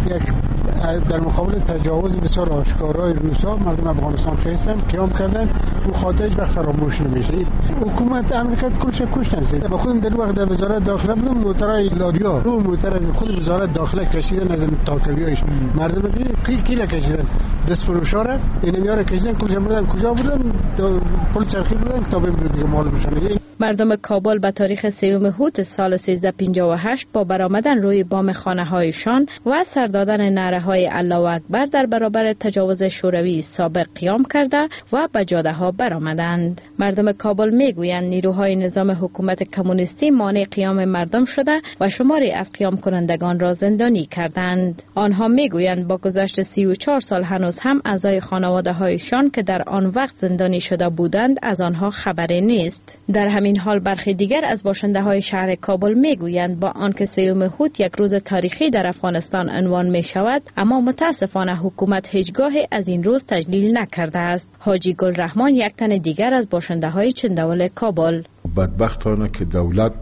در مقابل تجاوز بسیار آشکارای روسا مردم افغانستان خواستن قیام کردن و خاطرش به فراموش نمیشه. حکومت امریکا کلش کشتن. با خودم در وقت در وزارت داخله بودم، موترای لاریا رو موتر از خود وزارت داخله کشیدن از تاکلیایش مردم دیگه کیلا کشیدن دست فروشا را اینا میاره کشیدن کلش بردن کجا بودن پل چرخی بودن تا ببرن دیگه مال بشن. مردم کابل به تاریخ 3 هود سال 1358 با برآمدن روی بام خانه‌هایشان و سر دادن نعره‌های الله اکبر در برابر تجاوز شوروی سابق قیام کرده و به جاده‌ها برآمدند. مردم کابل میگویند نیروهای نظام حکومت کمونیستی مانع قیام مردم شده و شماری از قیام کنندگان را زندانی کردند. آنها میگویند با گذشت 34 سال هنوز هم اعضای خانواده‌هایشان که در آن وقت زندانی شده بودند از آنها خبری نیست. در همین حال برخی دیگر از باشنده‌های شهر کابل میگویند با آنکه 3 هود یک روز تاریخی در افغانستان عنوان می شود، اما متاسفانه حکومت هیچگاه از این روز تجلیل نکرده است. حاجی گل رحمان یک تن دیگر از باشنده های چندول کابل: بدبختانه که دولت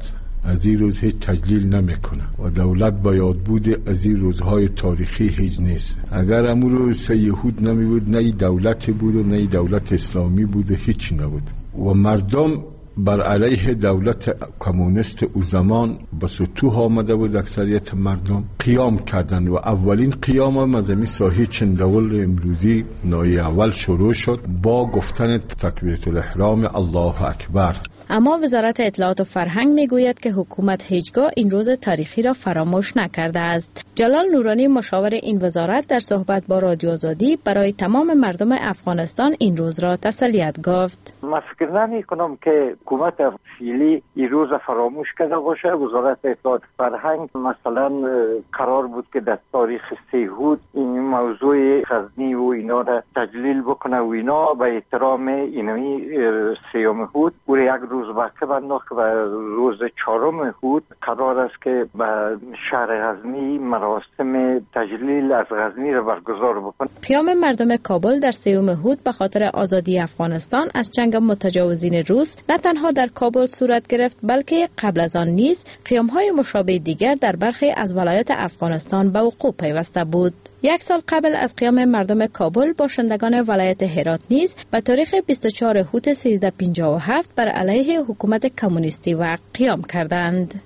از این روز هیچ تجلیل نمیکنه و دولت با یاد بود از این روزهای تاریخی هیچ نیست. اگر امور روز یهود نمی بود، نه دولت بود و نه دولت اسلامی بود و هیچ نبود و مردم بر علیه دولت کمونیست او زمان به سطوح آمده بود. اکثریت مردم قیام کردند و اولین قیام از این ساحه چندول امروزی نای اول شروع شد با گفتن تکبیرة الاحرام الله اکبر. اما وزارت اطلاعات و فرهنگ میگوید که حکومت هیچگاه این روز تاریخی را فراموش نکرده است. جلال نورانی مشاور این وزارت در صحبت با رادیو آزادی برای تمام مردم افغانستان این روز را تسلیت گفت. من فکر نمی کنم که حکومت فعلی این روز فراموش کرده باشه. وزارت اطلاعات و فرهنگ مثلا قرار بود که در تاریخ سیهود این موضوع غزنی و اینا را تجلیل بکنه و اینا به احترام اینمی سیوم هود و یک روز باقی بنداخت و روز 4 هود قرار است که به شهر غزنی مراسم تجلیل از غزنی را برگزار بکنه. قیام مردم کابل در 3 هود به خاطر آزادی افغانستان از چنگ متجاوزین روس نه تنها در کابل صورت گرفت بلکه قبل از آن نیز قیام‌های مشابه دیگر در برخی از ولایات افغانستان به وقوع پیوسته بود. 1 سال قبل از قیام مردم کابل، باشندگان ولایت هرات نیز به تاریخ 24 هوت 1357 بر علیه حکومت کمونیستی وقت قیام کردند.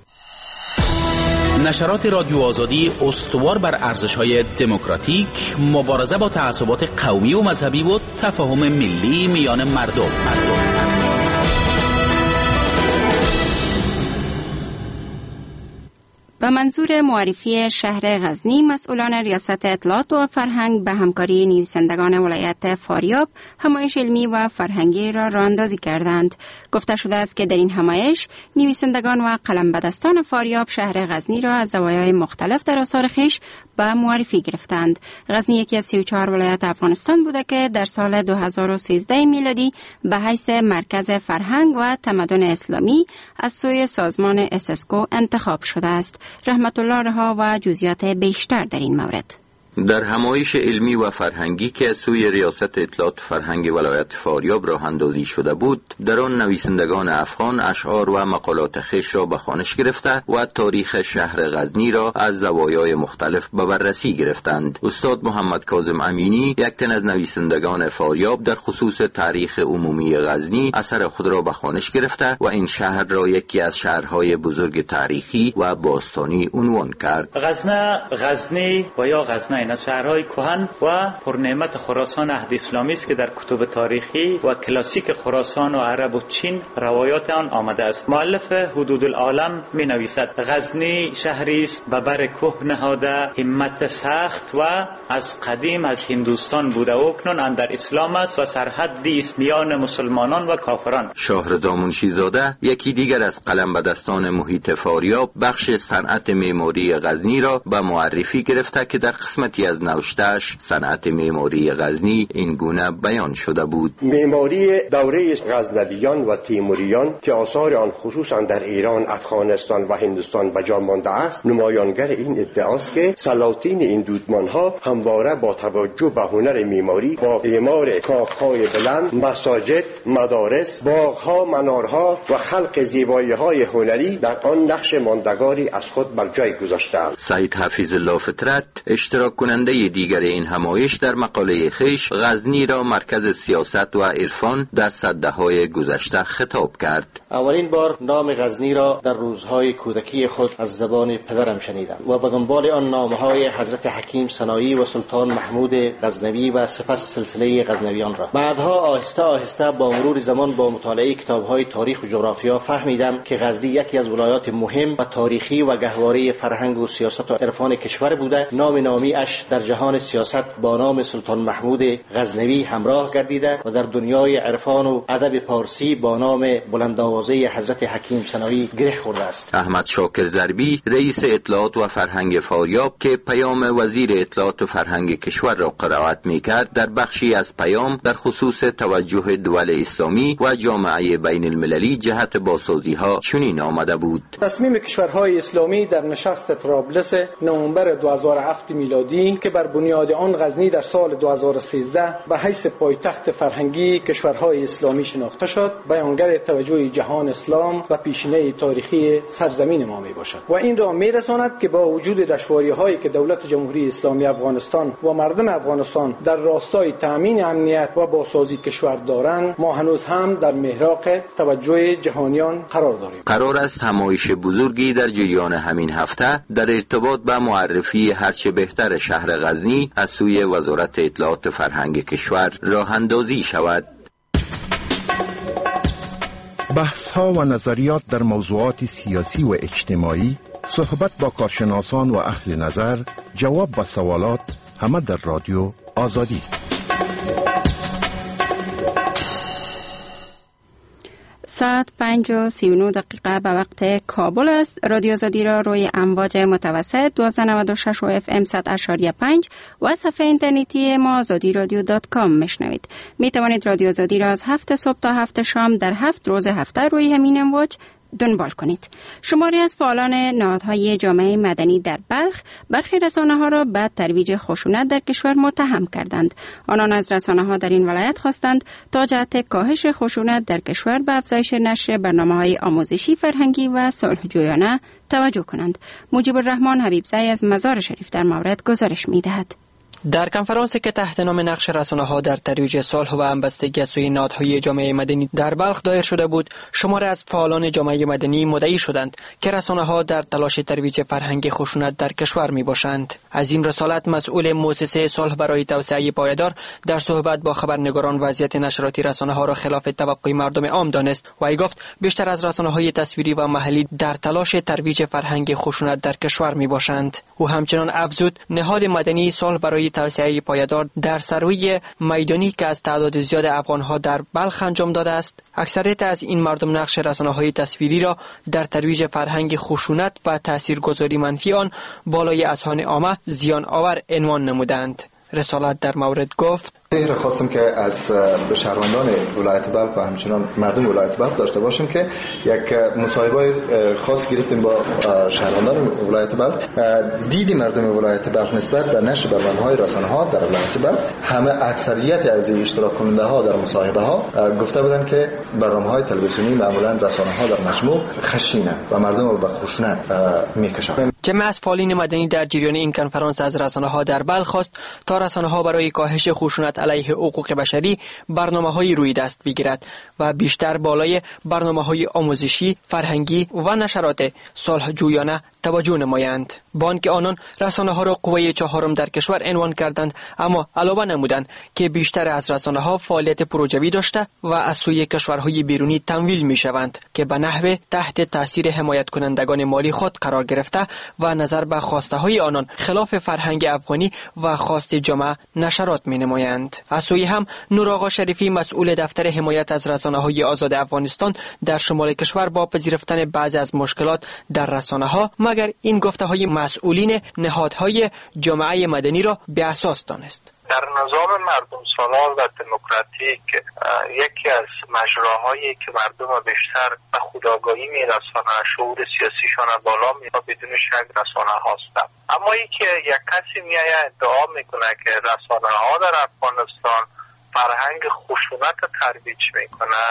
نشرات رادیو آزادی استوار بر ارزش‌های دموکراتیک، مبارزه با تعصبات قومی و مذهبی و تفاهم ملی میان مردم. به منظور معرفی شهر غزنی، مسئولان ریاست اطلاعات و فرهنگ به همکاری نویسندگان ولایت فاریاب همایش علمی و فرهنگی را راهاندازی کردند. گفته شده است که در این همایش نویسندگان و قلمبدستان فاریاب شهر غزنی را از زوایای مختلف در آثار خویش به معرفی گرفتند. غزنی یکی از 34 ولایت افغانستان بوده که در سال 2013 میلادی به حیث مرکز فرهنگ و تمدن اسلامی از سوی سازمان اسسکو انتخاب شده است. رحمت الله رها و جزئیات بیشتر در این مورد. در همایش علمی و فرهنگی که از سوی ریاست اطلاعات فرهنگ ولایت فاریاب راه اندازی شده بود، در آن نویسندگان افغان اشعار و مقالات خویش را به خوانش گرفته و تاریخ شهر غزنی را از زوایای مختلف به بررسی گرفتند. استاد محمد کاظم امینی، یک تن از نویسندگان فاریاب، در خصوص تاریخ عمومی غزنی اثر خود را به خوانش گرفته و این شهر را یکی از شهرهای بزرگ تاریخی و باستانی عنوان کرد. غزنی و یا غزنین از شهرهای کهن و پرنعمت خراسان عهد اسلامی است که در کتب تاریخی و کلاسیک خراسان و عرب و چین روایات آن آمده است. مؤلف حدود العالم می نویسد غزنی شهری است به بر کوه نهاده، همت سخت و از قدیم از هندوستان بوده و اکنون اندر اسلام است و سرحدی است میان مسلمانان و کافران. شاهرضا منشیزاده، یکی دیگر از قلمبدستان محیط فاریاب، بخش صنعت معماری غزنی را به معرفی گرفته که در قسمتی از نوشته‌اش صنعت معماری غزنی این گونه بیان شده بود: معماری دوره غزنویان و تیموریان که آثار آن خصوصا در ایران، افغانستان و هندوستان به جا مانده است، نمایانگر این ادعاست که سلاطین این دودمانها همواره با توجه به هنر معماری با اعمار کاخهای بلند، مساجد، مدارس، باغها، منارها و خلق زیبایی‌های هنری در آن نقش ماندگاری از خود بر جای گذاشته‌اند. سید حفیظ الله فطرت، اشتراک کننده دیگر این همایش، در مقاله خویش غزنی را مرکز سیاست و عرفان در سده‌های گذشته خطاب کرد. اولین بار نام غزنی را در روزهای کودکی خود از زبان پدرم شنیدم و به دنبال آن نامهای حضرت حکیم سنایی و سلطان محمود غزنوی و سپس سلسله غزنویان را. بعدها آهسته آهسته با مرور زمان با مطالعه کتاب‌های تاریخ و جغرافیا فهمیدم که غزنی یکی از ولایات مهم و تاریخی و گهواره فرهنگ و سیاست و عرفان کشور بوده. نامی اش در جهان سیاست با نام سلطان محمود غزنوی همراه گردیده و در دنیای عرفان و ادب پارسی با نام بلندآوازه حضرت حکیم سنایی گره خورده است. احمد شاکر ضربی، رئیس اطلاعات و فرهنگ فاریاب، که پیام وزیر اطلاعات و فرهنگ کشور را قرائت می‌کرد، در بخشی از پیام در خصوص توجه دول اسلامی و جامعه بین المللی جهت بازسازی‌ها چنین آمده بود: تصمیم کشورهای اسلامی در نشست طرابلس نوامبر 2007 میلادی که بر بنیاد آن غزنی در سال 2013 به حیث پایتخت فرهنگی کشورهای اسلامی شناخته شد، بیانگر توجه جهان اسلام و پیشینه تاریخی سرزمین ما می باشد و این را می رساند که با وجود دشواری‌هایی که دولت جمهوری اسلامی افغانستان و مردم افغانستان در راستای تامین امنیت و بازسازی کشور دارند، ما هنوز هم در محراق توجه جهانیان قرار داریم. قرار است همایش بزرگی در جریان همین هفته در ارتباط به معرفی هرچه بهتر شهر غزنی از سوی وزارت اطلاعات فرهنگ کشور راه اندازی شود. بحث‌ها و نظریات در موضوعات سیاسی و اجتماعی، صحبت با کارشناسان و اهل نظر، جواب به سوالات، همه در رادیو آزادی. ساعت 5:39 به وقت کابل است. رادیو آزادی را روی امواج متوسط 1296 و FM 100.5 و صفحه اینترنتی ما azadiradyo.com میشنوید. می توانید رادیو آزادی را از 7 صبح تا 7 شام در 7 روز هفته روی همین امواج دنبال کنید. شماری از فعالان نهادهای جامعه مدنی در بلخ برخی رسانه‌ها را به ترویج خشونت در کشور متهم کردند. آنان از رسانه‌ها در این ولایت خواستند تا جهت کاهش خشونت در کشور به افزایش نشر برنامه‌های آموزشی، فرهنگی و صلح‌جویانه توجه کنند. مجیب الرحمن حبیبزی از مزار شریف در مورد گزارش می‌دهد. در کنفرانسی که تحت نام نقش رسانه‌ها در ترویج صلح و همبستگی سوی نهادهای جامعه مدنی در بلخ دایر شده بود، شماره از فعالان جامعه مدنی مدعی شدند که رسانه‌ها در تلاش ترویج فرهنگ خشونت در کشور میباشند. عظیم رسالت، مسئول مؤسسه صلح برای توسعه پایدار، در صحبت با خبرنگاران وضعیت نشراتی رسانه‌ها را خلاف توقع مردم عام دانست و ای گفت بیشتر از رسانه‌های تصویری و محلی در تلاش ترویج فرهنگ خشونت در کشور میباشند. او همچنان افزود نهاد مدنی صلح برای توسعه پایدار در سروی میدانی که از تعداد زیاد افغان‌ها در بلخ انجام داده است، اکثریت از این مردم نقش رسانه‌های تصویری را در ترویج فرهنگ خشونت و تاثیرگذاری منفی آن بالای اذهان عامه زیان آور عنوان نمودند. رسالت در مورد گفت: تهر خواستم که از شهروندان ولایت بلخ و همچنان مردم ولایت بلخ داشته باشیم که یک مصاحبه خاص گرفتیم با شهروندان ولایت بلخ. دید مردم ولایت بلخ نسبت به نشر برنامه‌های رسانه‌ها در ولایت بلخ، همه اکثریت از اشتراک کننده‌ها در مصاحبه‌ها گفته بودند که برنامه‌های تلویزیونی معمولاً رسانه‌ها در مجموع خشینه و مردم رو به خشونت می‌کشند. جمع از فعالین مدنی در جریان این کنفرانس از رسانه‌ها در بلخ خواست تا رسانه‌ها برای کاهش خشونت علیه حقوق بشری برنامه‌های روی دست بگیرد و بیشتر بالای برنامه‌های آموزشی، فرهنگی و نشرات صلح‌جویانه توجه نمایند. بانک آنان رسانه‌ها را قوه چهارم در کشور عنوان کردند، اما علاوه نمودند که بیشتر از رسانه‌ها فعالیت پروژوی داشته و از سوی کشورهای بیرونی تمویل می‌شوند که به نحو تحت تاثیر حمایت کنندگان مالی خود قرار گرفته و نظر به خواسته‌های آنان خلاف فرهنگ افغانی و خواست جامعه نشرات می‌نمایند. از سوی هم نور آقا شریفی، مسئول دفتر حمایت از رسانه‌های آزاد افغانستان در شمال کشور، با پذیرفتن بعضی از مشکلات در رسانه‌ها مگر این گفته‌های مسئولین نهادهای جامعه مدنی را به اساس دانست. در نظام مردم سالار و دموکراتیک یکی از مجراهایی که مردم بیشتر به خودآگاهی میرسانه، شعور سیاسیشان بالا میره، بدون شک رسانه هاستند. اما ای که یک کسی میایه ادعا میکنه که رسانه ها در افغانستان فرهنگ خشونت ترویج میکنه،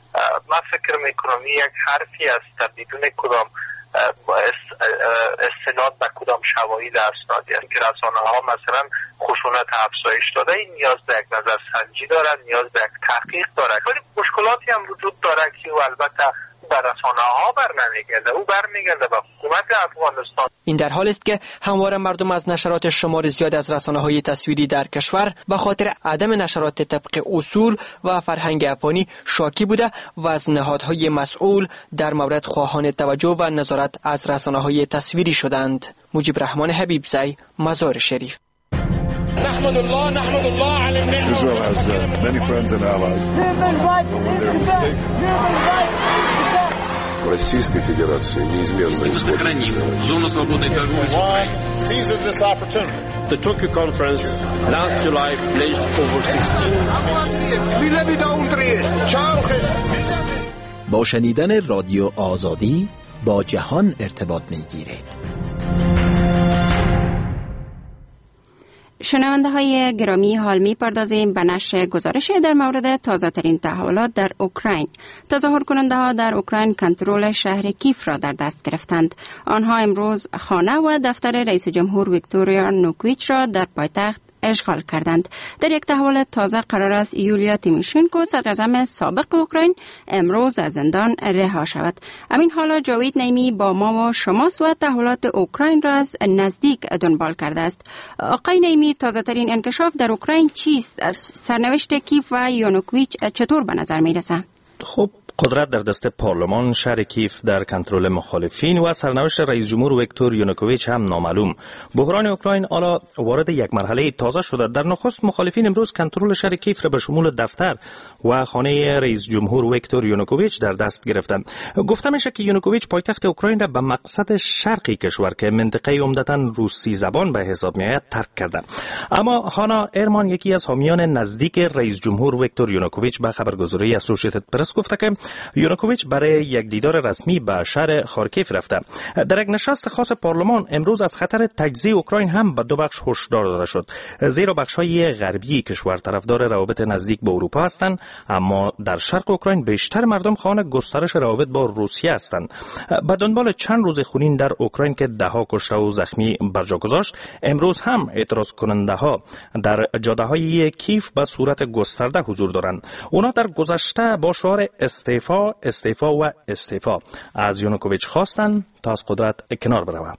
من فکر میکنم یک حرفی است بدون کدام استناد به کدام شواهد اسنادی است که رسانه ها مثلا خشونت افزایش داده. این نیاز به یک نظرسنجی دارد، نیاز به یک تحقیق دارد، ولی مشکلاتی هم وجود دارد که البته به رسانه ها برنمیگرده، او برمیگرده به حکومت افغانستان. این در حال است که همواره مردم از نشرات شمار زیاد از رسانه‌های تصویری در کشور به خاطر عدم نشرات طبق اصول و فرهنگ افغانی شاکی بوده و از نهادهای مسئول در مورد خواهان توجه و نظارت از رسانه‌های تصویری شدند. مجیب رحمان حبیبزی، مزار شریف. نحمد الله على النعمة. Israel has many friends and allies. But when there are mistakes, Российской Федерации неизменно сохраним зону свободной торговли с Украиной. The Tokyo Conference last July pledged over 16 با شنیدن رادیو آزادی با جهان ارتباط می‌گیرید. شنونده های گرامی، حال می پردازیم به نشر گزارش در مورد تازه ترین تحولات در اوکراین. تظاهر کننده ها در اوکراین کنترل شهر کیف را در دست گرفتند. آنها امروز خانه و دفتر رئیس جمهور ویکتور ینوکوویچ را در پایتخت اشغال کردند. در یک تحول تازه قرار است یولیا تیموشنکو صدراعظم سابق اوکراین امروز از زندان رها شود. امین حالا جاوید نیمی با ما و شماست و تحولات اوکراین را از نزدیک دنبال کرده است. آقای نیمی، تازه ترین انکشاف در اوکراین چیست؟ از سرنوشت کیف و یانوکوویچ چطور به نظر می رسد؟ خب، قدرت در دست پارلمان، شهر کیف در کنترل مخالفین و سرنوشت رئیس جمهور ویکتور یانوکوویچ هم نامعلوم. بحران اوکراین حالا وارد یک مرحله تازه شده. در نخست مخالفین امروز کنترل شهر کیف را به شمول دفتر و خانه رئیس جمهور ویکتور یانوکوویچ در دست گرفتند. گفته میشه که یانوکوویچ پایتخت اوکراین را به مقصد شرقی کشور که منطقه عمدتاً روسی زبان به حساب میآید ترک کرده. اما هانا ارمان، یکی از حامیان نزدیک رئیس جمهور ویکتور یانوکوویچ، به خبرگزاری اسوسییتد پرس گفته که یانوکوویچ برای یک دیدار رسمی به شهر خارکیف رفته. در یک نشست خاص پارلمان امروز از خطر تجزیه اوکراین هم به دو بخش هشدار داده شد، زیرا بخش‌های غربی کشور طرفدار روابط نزدیک با اروپا هستند، اما در شرق اوکراین بیشتر مردم خواهان گسترش روابط با روسیه هستند. به دنبال چند روز خونین در اوکراین که ده‌ها کشته و زخمی بر جا گذاشت، امروز هم اعتراض کننده ها در جاده‌های کیف به صورت گسترده حضور دارند. اونا در گذشته با شعار استعفا و استعفا از یانوکوویچ خواستن تا از قدرت کنار برود.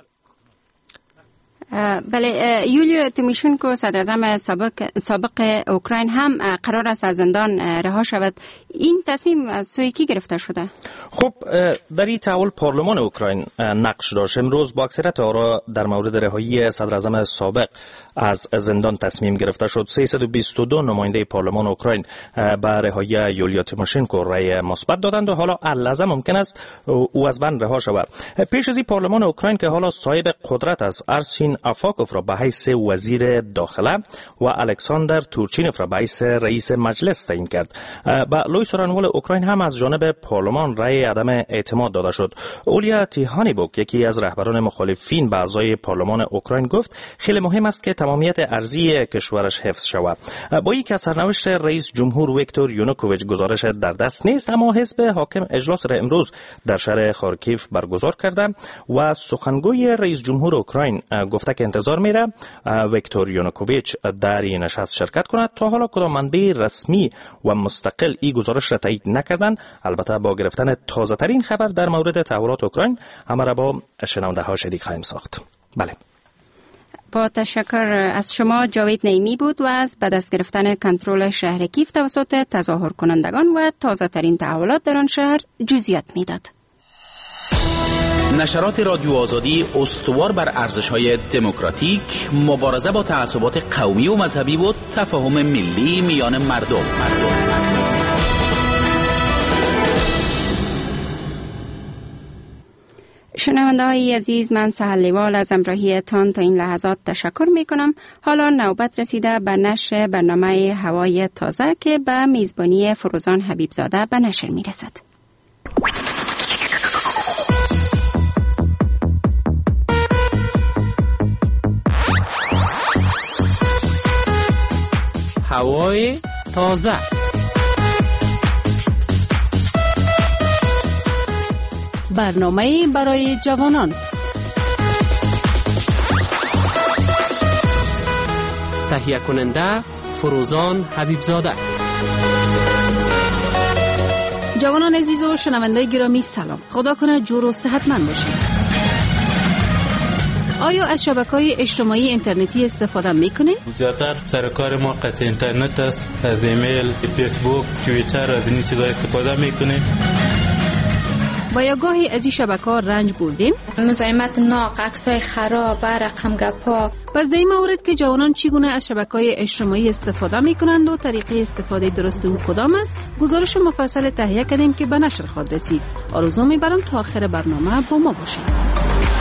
بله، یولیا تیموشنکو صدراعظم سابق اوکراین هم قرار است از زندان رها شود. این تصمیم از سوی کی گرفته شده؟ خب، در این تحول پارلمان اوکراین نقش داشت. امروز با اکثریت آرا در مورد رهایی صدراعظم سابق از زندان تصمیم گرفته شد. 322 نماینده پارلمان اوکراین به رهایی یولیا تیموشنکو رأی مثبت دادند و حالا اللحظه ممکن است او از بند رها شود. پیش از این پارلمان اوکراین که حالا صاحب قدرت است، ارسین افاکوف را به حیث وزیر داخله و الکساندر تورچینوف را به حیث رئیس مجلس تعیین کرد. به لوی سورانول اوکراین هم از جانب پارلمان رأی عدم اعتماد داده شد. اولیا تیهانیبوک، یکی از رهبران مخالفین به اعضای پارلمان اوکراین، گفت خیلی مهم است که تمامیت ارضی کشورش حفظ شود. با اینکه سرنوشت رئیس جمهور ویکتور یانوکوویچ گزارش در دست نیست، اما حزب حاکم اجلاس را امروز در شهر خارکیف برگزار کرده و سخنگوی رئیس جمهور اوکراین گفته که انتظار میره ویکتور یانوکوویچ در این نشست شرکت کند. تا حالا کدام منبع رسمی و مستقل این گزارش را تایید نکردند. البته با گرفتن تازه ترین خبر در مورد تحولات اوکراین همه را با شنونده ها شریک خواهیم ساخت. بله، با تشکر از شما. جاوید نیمی بود و از به دست گرفتن کنترل شهر کیف توسط تظاهر کنندگان و تازه ترین تحولات در آن شهر جزئیات میداد. نشرات رادیو آزادی استوار بر ارزش‌های دموکراتیک، مبارزه با تعصبات قومی و مذهبی و تفاهم ملی میان مردم. شنونده های عزیز، من سهل لیوال از همراهی تان تا این لحظات تشکر می کنم. حالا نوبت رسیده به نشر برنامه هوای تازه که به میزبانی فروزان حبیبزاده به نشر می رسد. هوای تازه. برنامه برای جوانان. تهیه کننده فروزان حبیبزاده. جوانان عزیز و شنونده گرامی سلام. خدا کنه جور و صحتمند باشید. آیا از شبکه‌های اجتماعی اینترنتی استفاده می‌کنید؟ زیادتر سر کار ما قطع اینترنت است. از ایمیل، فیسبوک، توییتر، از این چیزا استفاده می‌کنیم. و یا گاهی از این شبکه‌ها رنج بردیم؟ مزاحمت ناق، عکسای خراب، رقم گپا. پس در این مورد که جوانان چگونه از شبکه‌های اجتماعی استفاده می‌کنند و طریقه استفاده درست او کدام است، گزارش مفصل تهیه کردیم که به نشر خواهد رسید. آرزو می‌برم تا آخر برنامه با ما باشید.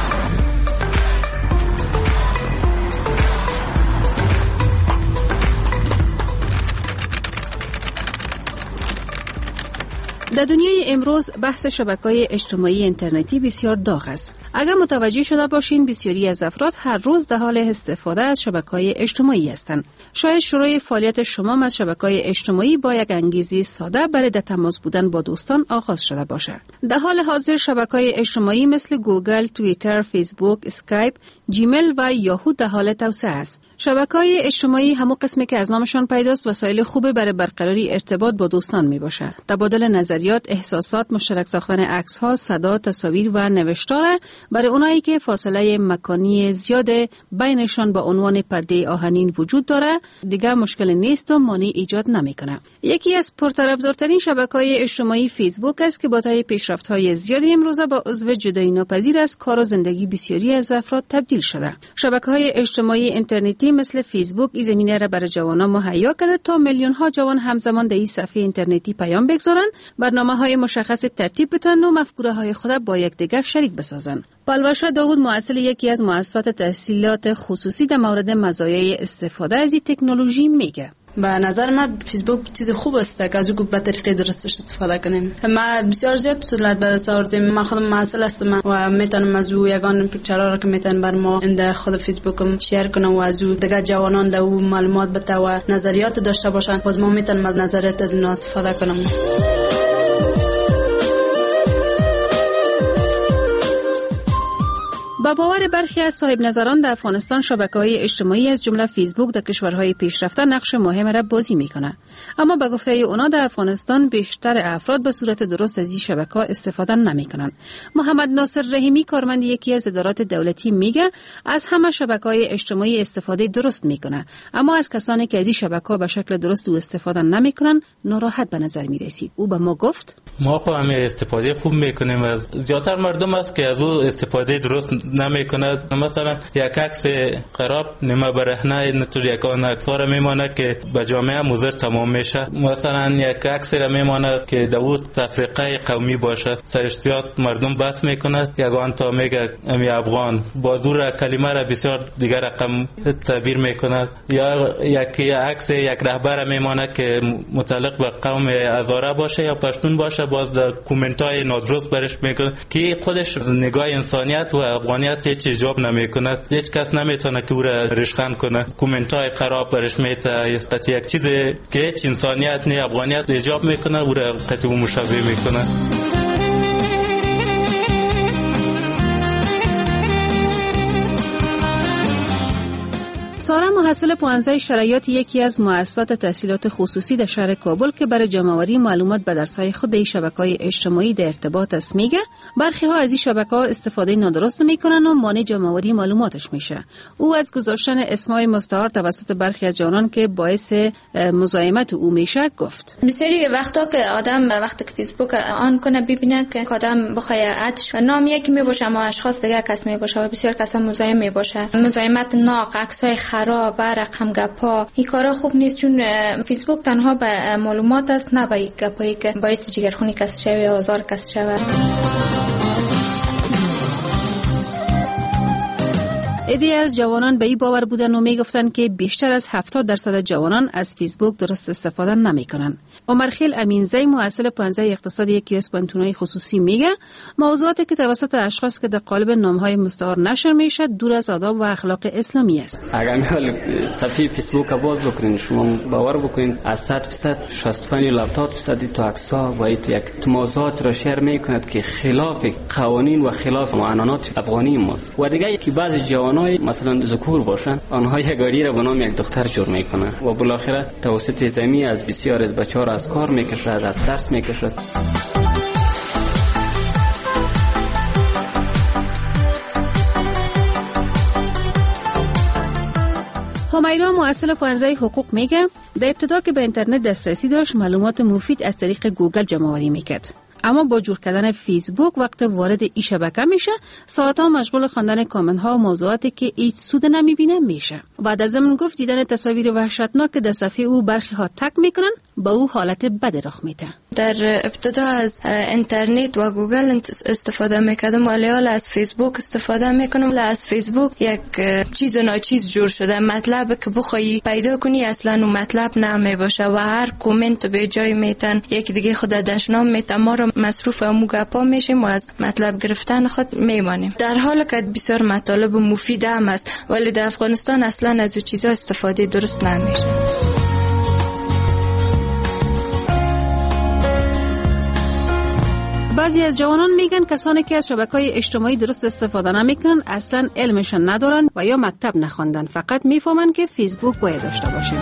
در دنیای امروز بحث شبکه‌های اجتماعی اینترنتی بسیار داغ است. اگر متوجه شده باشین بسیاری از افراد هر روز در حال استفاده از شبکه‌های اجتماعی هستند. شاید شروع فعالیت شما از شبکه‌های اجتماعی با یک انگیزه ساده برای در تماس بودن با دوستان آغاز شده باشد. در حال حاضر شبکه‌های اجتماعی مثل گوگل، توییتر، فیسبوک، اسکایپ، جیمیل و یاهو در حال توسعه است. شبکه‌های اجتماعی همون قسمی که از نامشان پیداست وسایل خوبه برای برقراری ارتباط با دوستان میباشد. تبادل نظریات، احساسات، مشترک ساختن عکس‌ها، صدا، تصاویر و نوشتار برای اونایی که فاصله مکانی زیاد بینشان با عنوان پرده آهنین وجود داره دیگه مشکل نیست و مانع ایجاد نمیکنه. یکی از پرطرفدارترین شبکه‌های اجتماعی فیسبوک است که با طی پیشرفت‌های زیادی امروزه با عضو جدایی ناپذیر از کار و زندگی بسیاری از افراد تبدیل شده. شبکه‌های اجتماعی اینترنتی مثل فیسبوک این زمینه را برای جوانان مهیا کرده تا میلیون‌ها جوان همزمان در این صفحه اینترنتی پیام بگذارند، برنامه‌های مشخص ترتیب بدن و مفکوره‌های خود با یکدیگر شریک بسازند. پالواشا داوود مؤسس یکی از مؤسسات تحصیلات خصوصی در مورد مزایای استفاده از این تکنولوژی میگه. به نظر من فیسبوک چیز خوب است که از او به طریق درستش استفاده کنیم. ما بسیار زیاد سهولت به دست آوردیم. من خودم مسئول هستم و میتونم از او یگان پیکچرها را که میتونم بر ما در خود فیسبوکم شیر کنم و از او دیگه جوانان در او معلومات بده و نظریات داشته باشن. باز ما میتونم از نظریات از اونها استفاده کنم. با باور برخی از صاحب نظران در افغانستان شبکه‌های اجتماعی از جمله فیسبوک در کشورهای پیشرفته نقش مهم را بازی میکنه، اما به گفته اونا در افغانستان بیشتر افراد به صورت درست از این شبکه‌ها استفاده نمیکنن. محمد ناصر رحیمی کارمند یکی از ادارات دولتی میگه از همه شبکه‌های اجتماعی استفاده درست میکنه، اما از کسانی که از این شبکه‌ها به شکل درست استفاده نمیکنن ناراحت به نظر میرسید. او به ما گفت ما خو همه استفاده خوب میکنیم، از زیادتر مردم است که از او استفاده درست نمیکند. مثلا یک عکس خراب نما برهنه نتور یک آن عکس را میمانه که به جامعه مضر تمام میشه. مثلا یک عکس را میمانه که داوود تفریقه قومی باشه، سرش زیاد مردم بحث میکنه. یگان تا میگه امی افغان با دور کلمه را بسیار دیگر رقم تعبیر میکنه. یا یک عکس یک رهبر میمانه که متعلق به قوم هزاره باشه یا پشتون باشه، باز در کامنت های نادرست برش میکنه که خودش نگاه انسانیت و افغانیت هیچ جواب نمیکنه. هیچ کس نمیتونه که او را رشخند کنه. کامنت های خراب برش میته. قطعی یک چیز که هیچ انسانیت نه افغانیت ایجاب میکنه او را قطعی مشابه میکنه. سارا محصل پوهنځی شرایط یکی از مؤسسات تحصیلات خصوصی در شهر کابل که برای جمع‌آوری معلومات به درس‌های خود در شبکه‌های اجتماعی در ارتباط است میگه برخی‌ها از این شبکه‌ها استفاده نادرست میکنن و مانع جمع‌آوری معلوماتش میشه. او از گذاشتن اسمای مستعار توسط برخی از جوانان که باعث مزاحمت او میشه گفت. بسیاری وقتا که آدم وقتی که فیسبوک آن کنه ببینه که آدم بخواد ادش و نام یکی میباشه اما اشخاص دیگه کس میباشه و بسیار کسا مزاحم میباشه. مزاحمت ناق، عکسای خراب و رقم گپا، این کارا خوب نیست چون فیسبوک تنها به معلومات است نه به این گپایی که باعث جگرخونی کس شوه یا آزار کس شوه. عده‌ای از جوانان به این باور بودن و میگفتند که بیشتر از 70% جوانان از فیسبوک درست استفاده نمیکنن. عمرخیل امینزی مؤسس پوهنځی اقتصاد یکی از پانتونای خصوصی میگه موضوعاتی که توسط اشخاص که در قالب نامهای مستعار نشر میشه دور از آداب و اخلاق اسلامی است. اگر میخواید صفحه فیسبوک باز بکنین شما باور بکنین از 100% 65 تا 70% تو عکس‌ها و یک موضوعات را شیر میکند که خلاف قوانین و خلاف معنانات افغانی ماست و دیگه که بعضی جوانان مثلا ذکور باشن آنها یک گاری را به نام یک دختر جور میکنه و بالاخره توسط زمینی از بسیار از بچه‌ها را از کار میکشد، از درس میکشد. همیرا مؤسس پوهنځی حقوق میگه در ابتدا که به اینترنت دسترسی داشت معلومات مفید از طریق گوگل جمع‌آوری میکرد، اما با جور کردن فیسبوک وقت وارد این شبکه میشه ساعتها مشغول خواندن کامنت ها و موضوعاتی که هیچ سود نمیبینه میشه. بعد از من گفت دیدن تصاویر وحشتناک که در صفحه او برخی ها تک میکنن با او حالت بد رخ میده. در ابتدا از اینترنت و گوگل استفاده میکردم ولی حالا از فیسبوک استفاده میکنم. از فیسبوک یک چیز ناچیز جور شده، مطلب که بخوای پیدا کنی اصلا اون مطلب نمی باشه و هر کامنت به جای میتن یک دیگه خود دشنام میتن، ما رو مصروف امو گپا میشیم و از مطلب گرفتن خود میمانیم، در حالی که بسیار مطالب مفید هم است ولی در افغانستان اصلا از این چیزا استفاده درست نمیشه. بعضی از جوانان میگن کسانی که از شبکه‌های اجتماعی درست استفاده نمیکنن اصلا علمشان ندارن و یا مکتب نخوندن، فقط میفهمن که فیسبوک باید داشته باشید.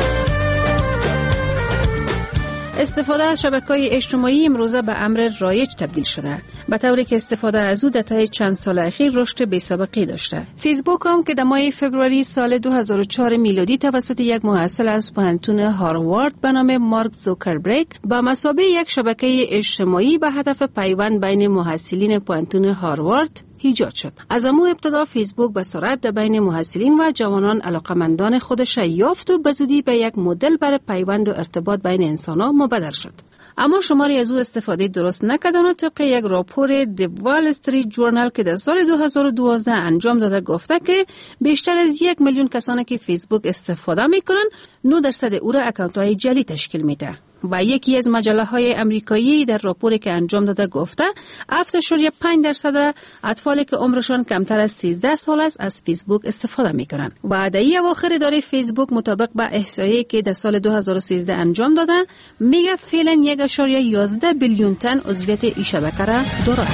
استفاده از شبکه‌های اجتماعی امروزه به امر رایج تبدیل شده، به طوری که استفاده از او در طی چند سال اخیر رشد بی‌سابقه‌ای داشته. فیسبوک هم که در ماه فوریه سال 2004 میلادی توسط یک محصل از پانتون هاروارد به نام مارک زوکربرگ به مثابه یک شبکه اجتماعی به هدف پیوند بین محصلین پانتون هاروارد ایجاد شد. از امو ابتدا فیسبوک به سرعت در بین محصلین و جوانان علاقمندان خودش یافت و به زودی به یک مدل برای پیوند و ارتباط بین انسان‌ها مبدل شد. اما شماری از او استفاده درست نکردن و طبق یک راپور د وال استریت جورنال که در سال 2012 انجام داده گفته که بیشتر از 1 میلیون کسانی که فیسبوک استفاده میکنن 9% او را اکانت‌های جعلی تشکیل میده. و یکی از مجله‌های آمریکایی در راپوری که انجام داده گفته 7.5% اطفالی که عمرشان کمتر از 13 سال است از فیسبوک استفاده میکنند. و در اواخر اداره فیسبوک مطابق با احصایه‌ای که در سال 2013 انجام داده میگه فعلا 1.11 بیلیون تن عضویت این شبکه را دارد.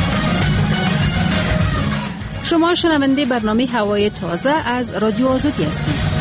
شما شنونده برنامه هوای تازه از رادیو آزادی هستید.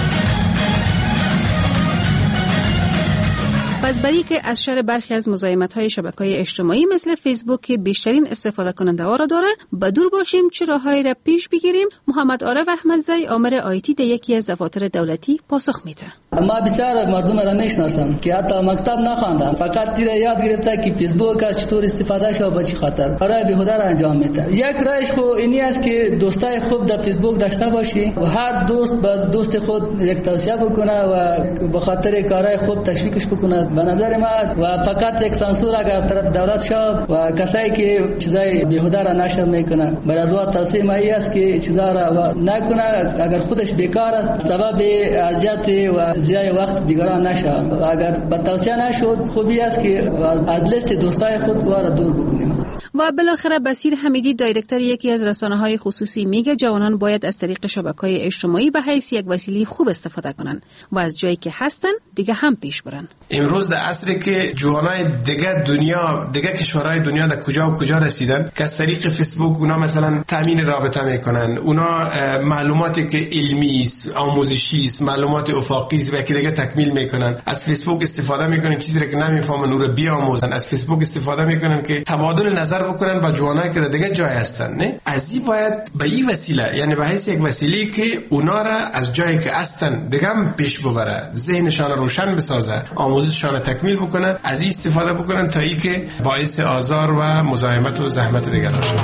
پس برای که از شر برخی از مزاحمت‌های شبکه‌های اجتماعی مثل فیسبوک که بیشترین استفاده کننده ها را داره به دور باشیم، چه راههایی را پیش بگیریم؟ محمد عارف احمدزی آمر آیتی در یکی از دفاتر دولتی پاسخ میده. ما بسیار مردم را میشناسم که حتی مکتب نخواندن، فقط تیر یاد گرفته که فیسبوک از چطور استفاده شه و به چه خاطر برای بیهوده را انجام میده. یک راهش خو اینی است که دوستای خوب در فیسبوک داشته باشی و هر دوست به دوست خود یک توصیه بکنه و به خاطر کارهای خوب تشویقش بکنه. به نظر ما و فقط یک سانسور اگر از طرف دولت شد و کسایی که چیزای بیهوده را نشر میکنه برای از توصیه ما است که چیزا را نکنه، اگر خودش بیکار است سبب اذیت و ضیاع وقت دیگران نشه و اگر به توصیه نشد خوبی است که از لیست دوستای خود را دور بکنیم. و بالاخره بصیر حمیدی دایرکتور یکی از رسانه‌های خصوصی میگه جوانان باید از طریق شبکه‌های اجتماعی به حیث یک وسیله خوب استفاده کنن و از جایی که هستن دیگه هم پیش برن. امروز در عصری که جوانای دیگه کشورهای دنیا در کجا و کجا رسیدن که از طریق فیسبوک اونا مثلا تامین رابطه میکنن، اونا معلوماتی که علمی است، آموزشی است، معلومات افاقی است و که دیگه تکمیل میکنن، از فیسبوک استفاده میکنن چیزی که نمیفهمن اون رو بیاموزن، از فیسبوک استفاده میکنن که تبادل نظر بکنن با جوانایی که در دیگه جای هستن. نه ازی باید به این وسیله، یعنی به حیث یک وسیله که اونا را از جایی که هستن دیگه هم پیش ببره، ذهنشان روشن بسازه، آموزششان تکمیل بکنن، از این استفاده بکنن تا این که باعث آزار و مزاحمت و زحمت دیگران شد.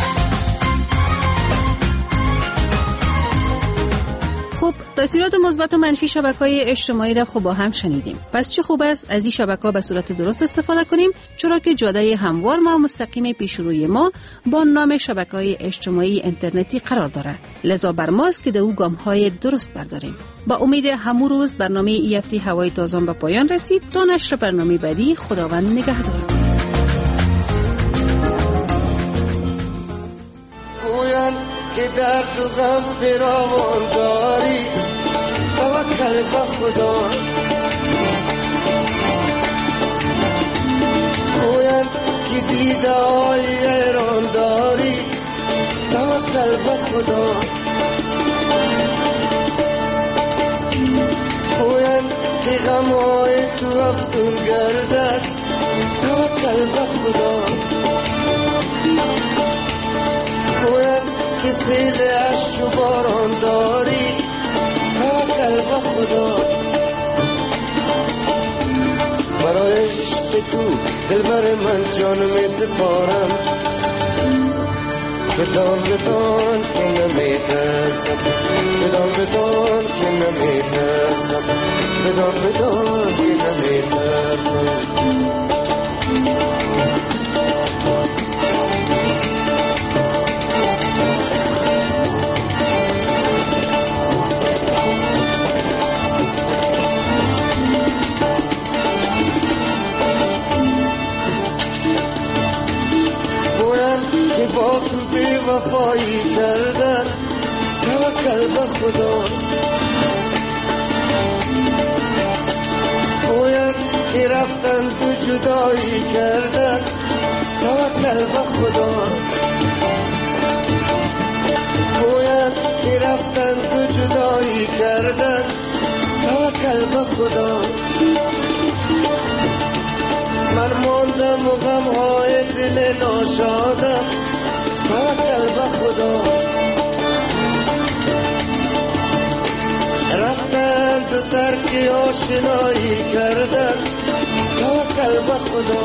خب تاثیرات مثبت و منفی شبکه‌های اجتماعی را با هم شنیدیم. پس چه خوب است از این شبکه‌ها به صورت درست استفاده کنیم، چرا که جاده هموار و مستقیم پیش روی ما با نام شبکه‌های اجتماعی اینترنتی قرار دارد. لذا بر ماست که در او گام‌های درست برداریم. با امید همون روز برنامه این هفته هوای تازه به پایان رسید. تا نشر برنامه بعدی خداوند نگهدار. که درد و غم فراوان داری توکل به خدا، گویند که دیده های ایران داری توکل به خدا، گویند که غم های تو افزون گردد توکل به خدا، گویند که سیل عشق و باران داری توکل به خدا، برای عشق تو دلبر من جان می سپارم بدان بدان که نمیترسم بدان بدان که نمیترسم بدان بدان که نمیترسم با تو بی وفایی کردن توکل به خدا گوید که رفتن تو جدایی کردن توکل به خدا گوید که رفتن تو جدایی کردن توکل به خدا من ماندم و غمهای دل ناشادم توکل به خدا رفتن تو ترک آشنایی کردن توکل به خدا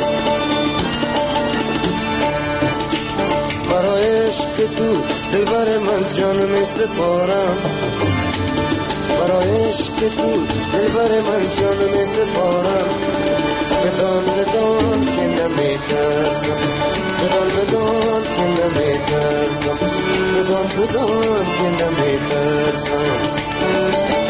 برای عشق تو دلبر من جان می سپارم برای عشق تو دلبر من جان می سپارم بدان بدان که نمیترسم بدان بدان که نمیترسم بدان بدان که نمیترسم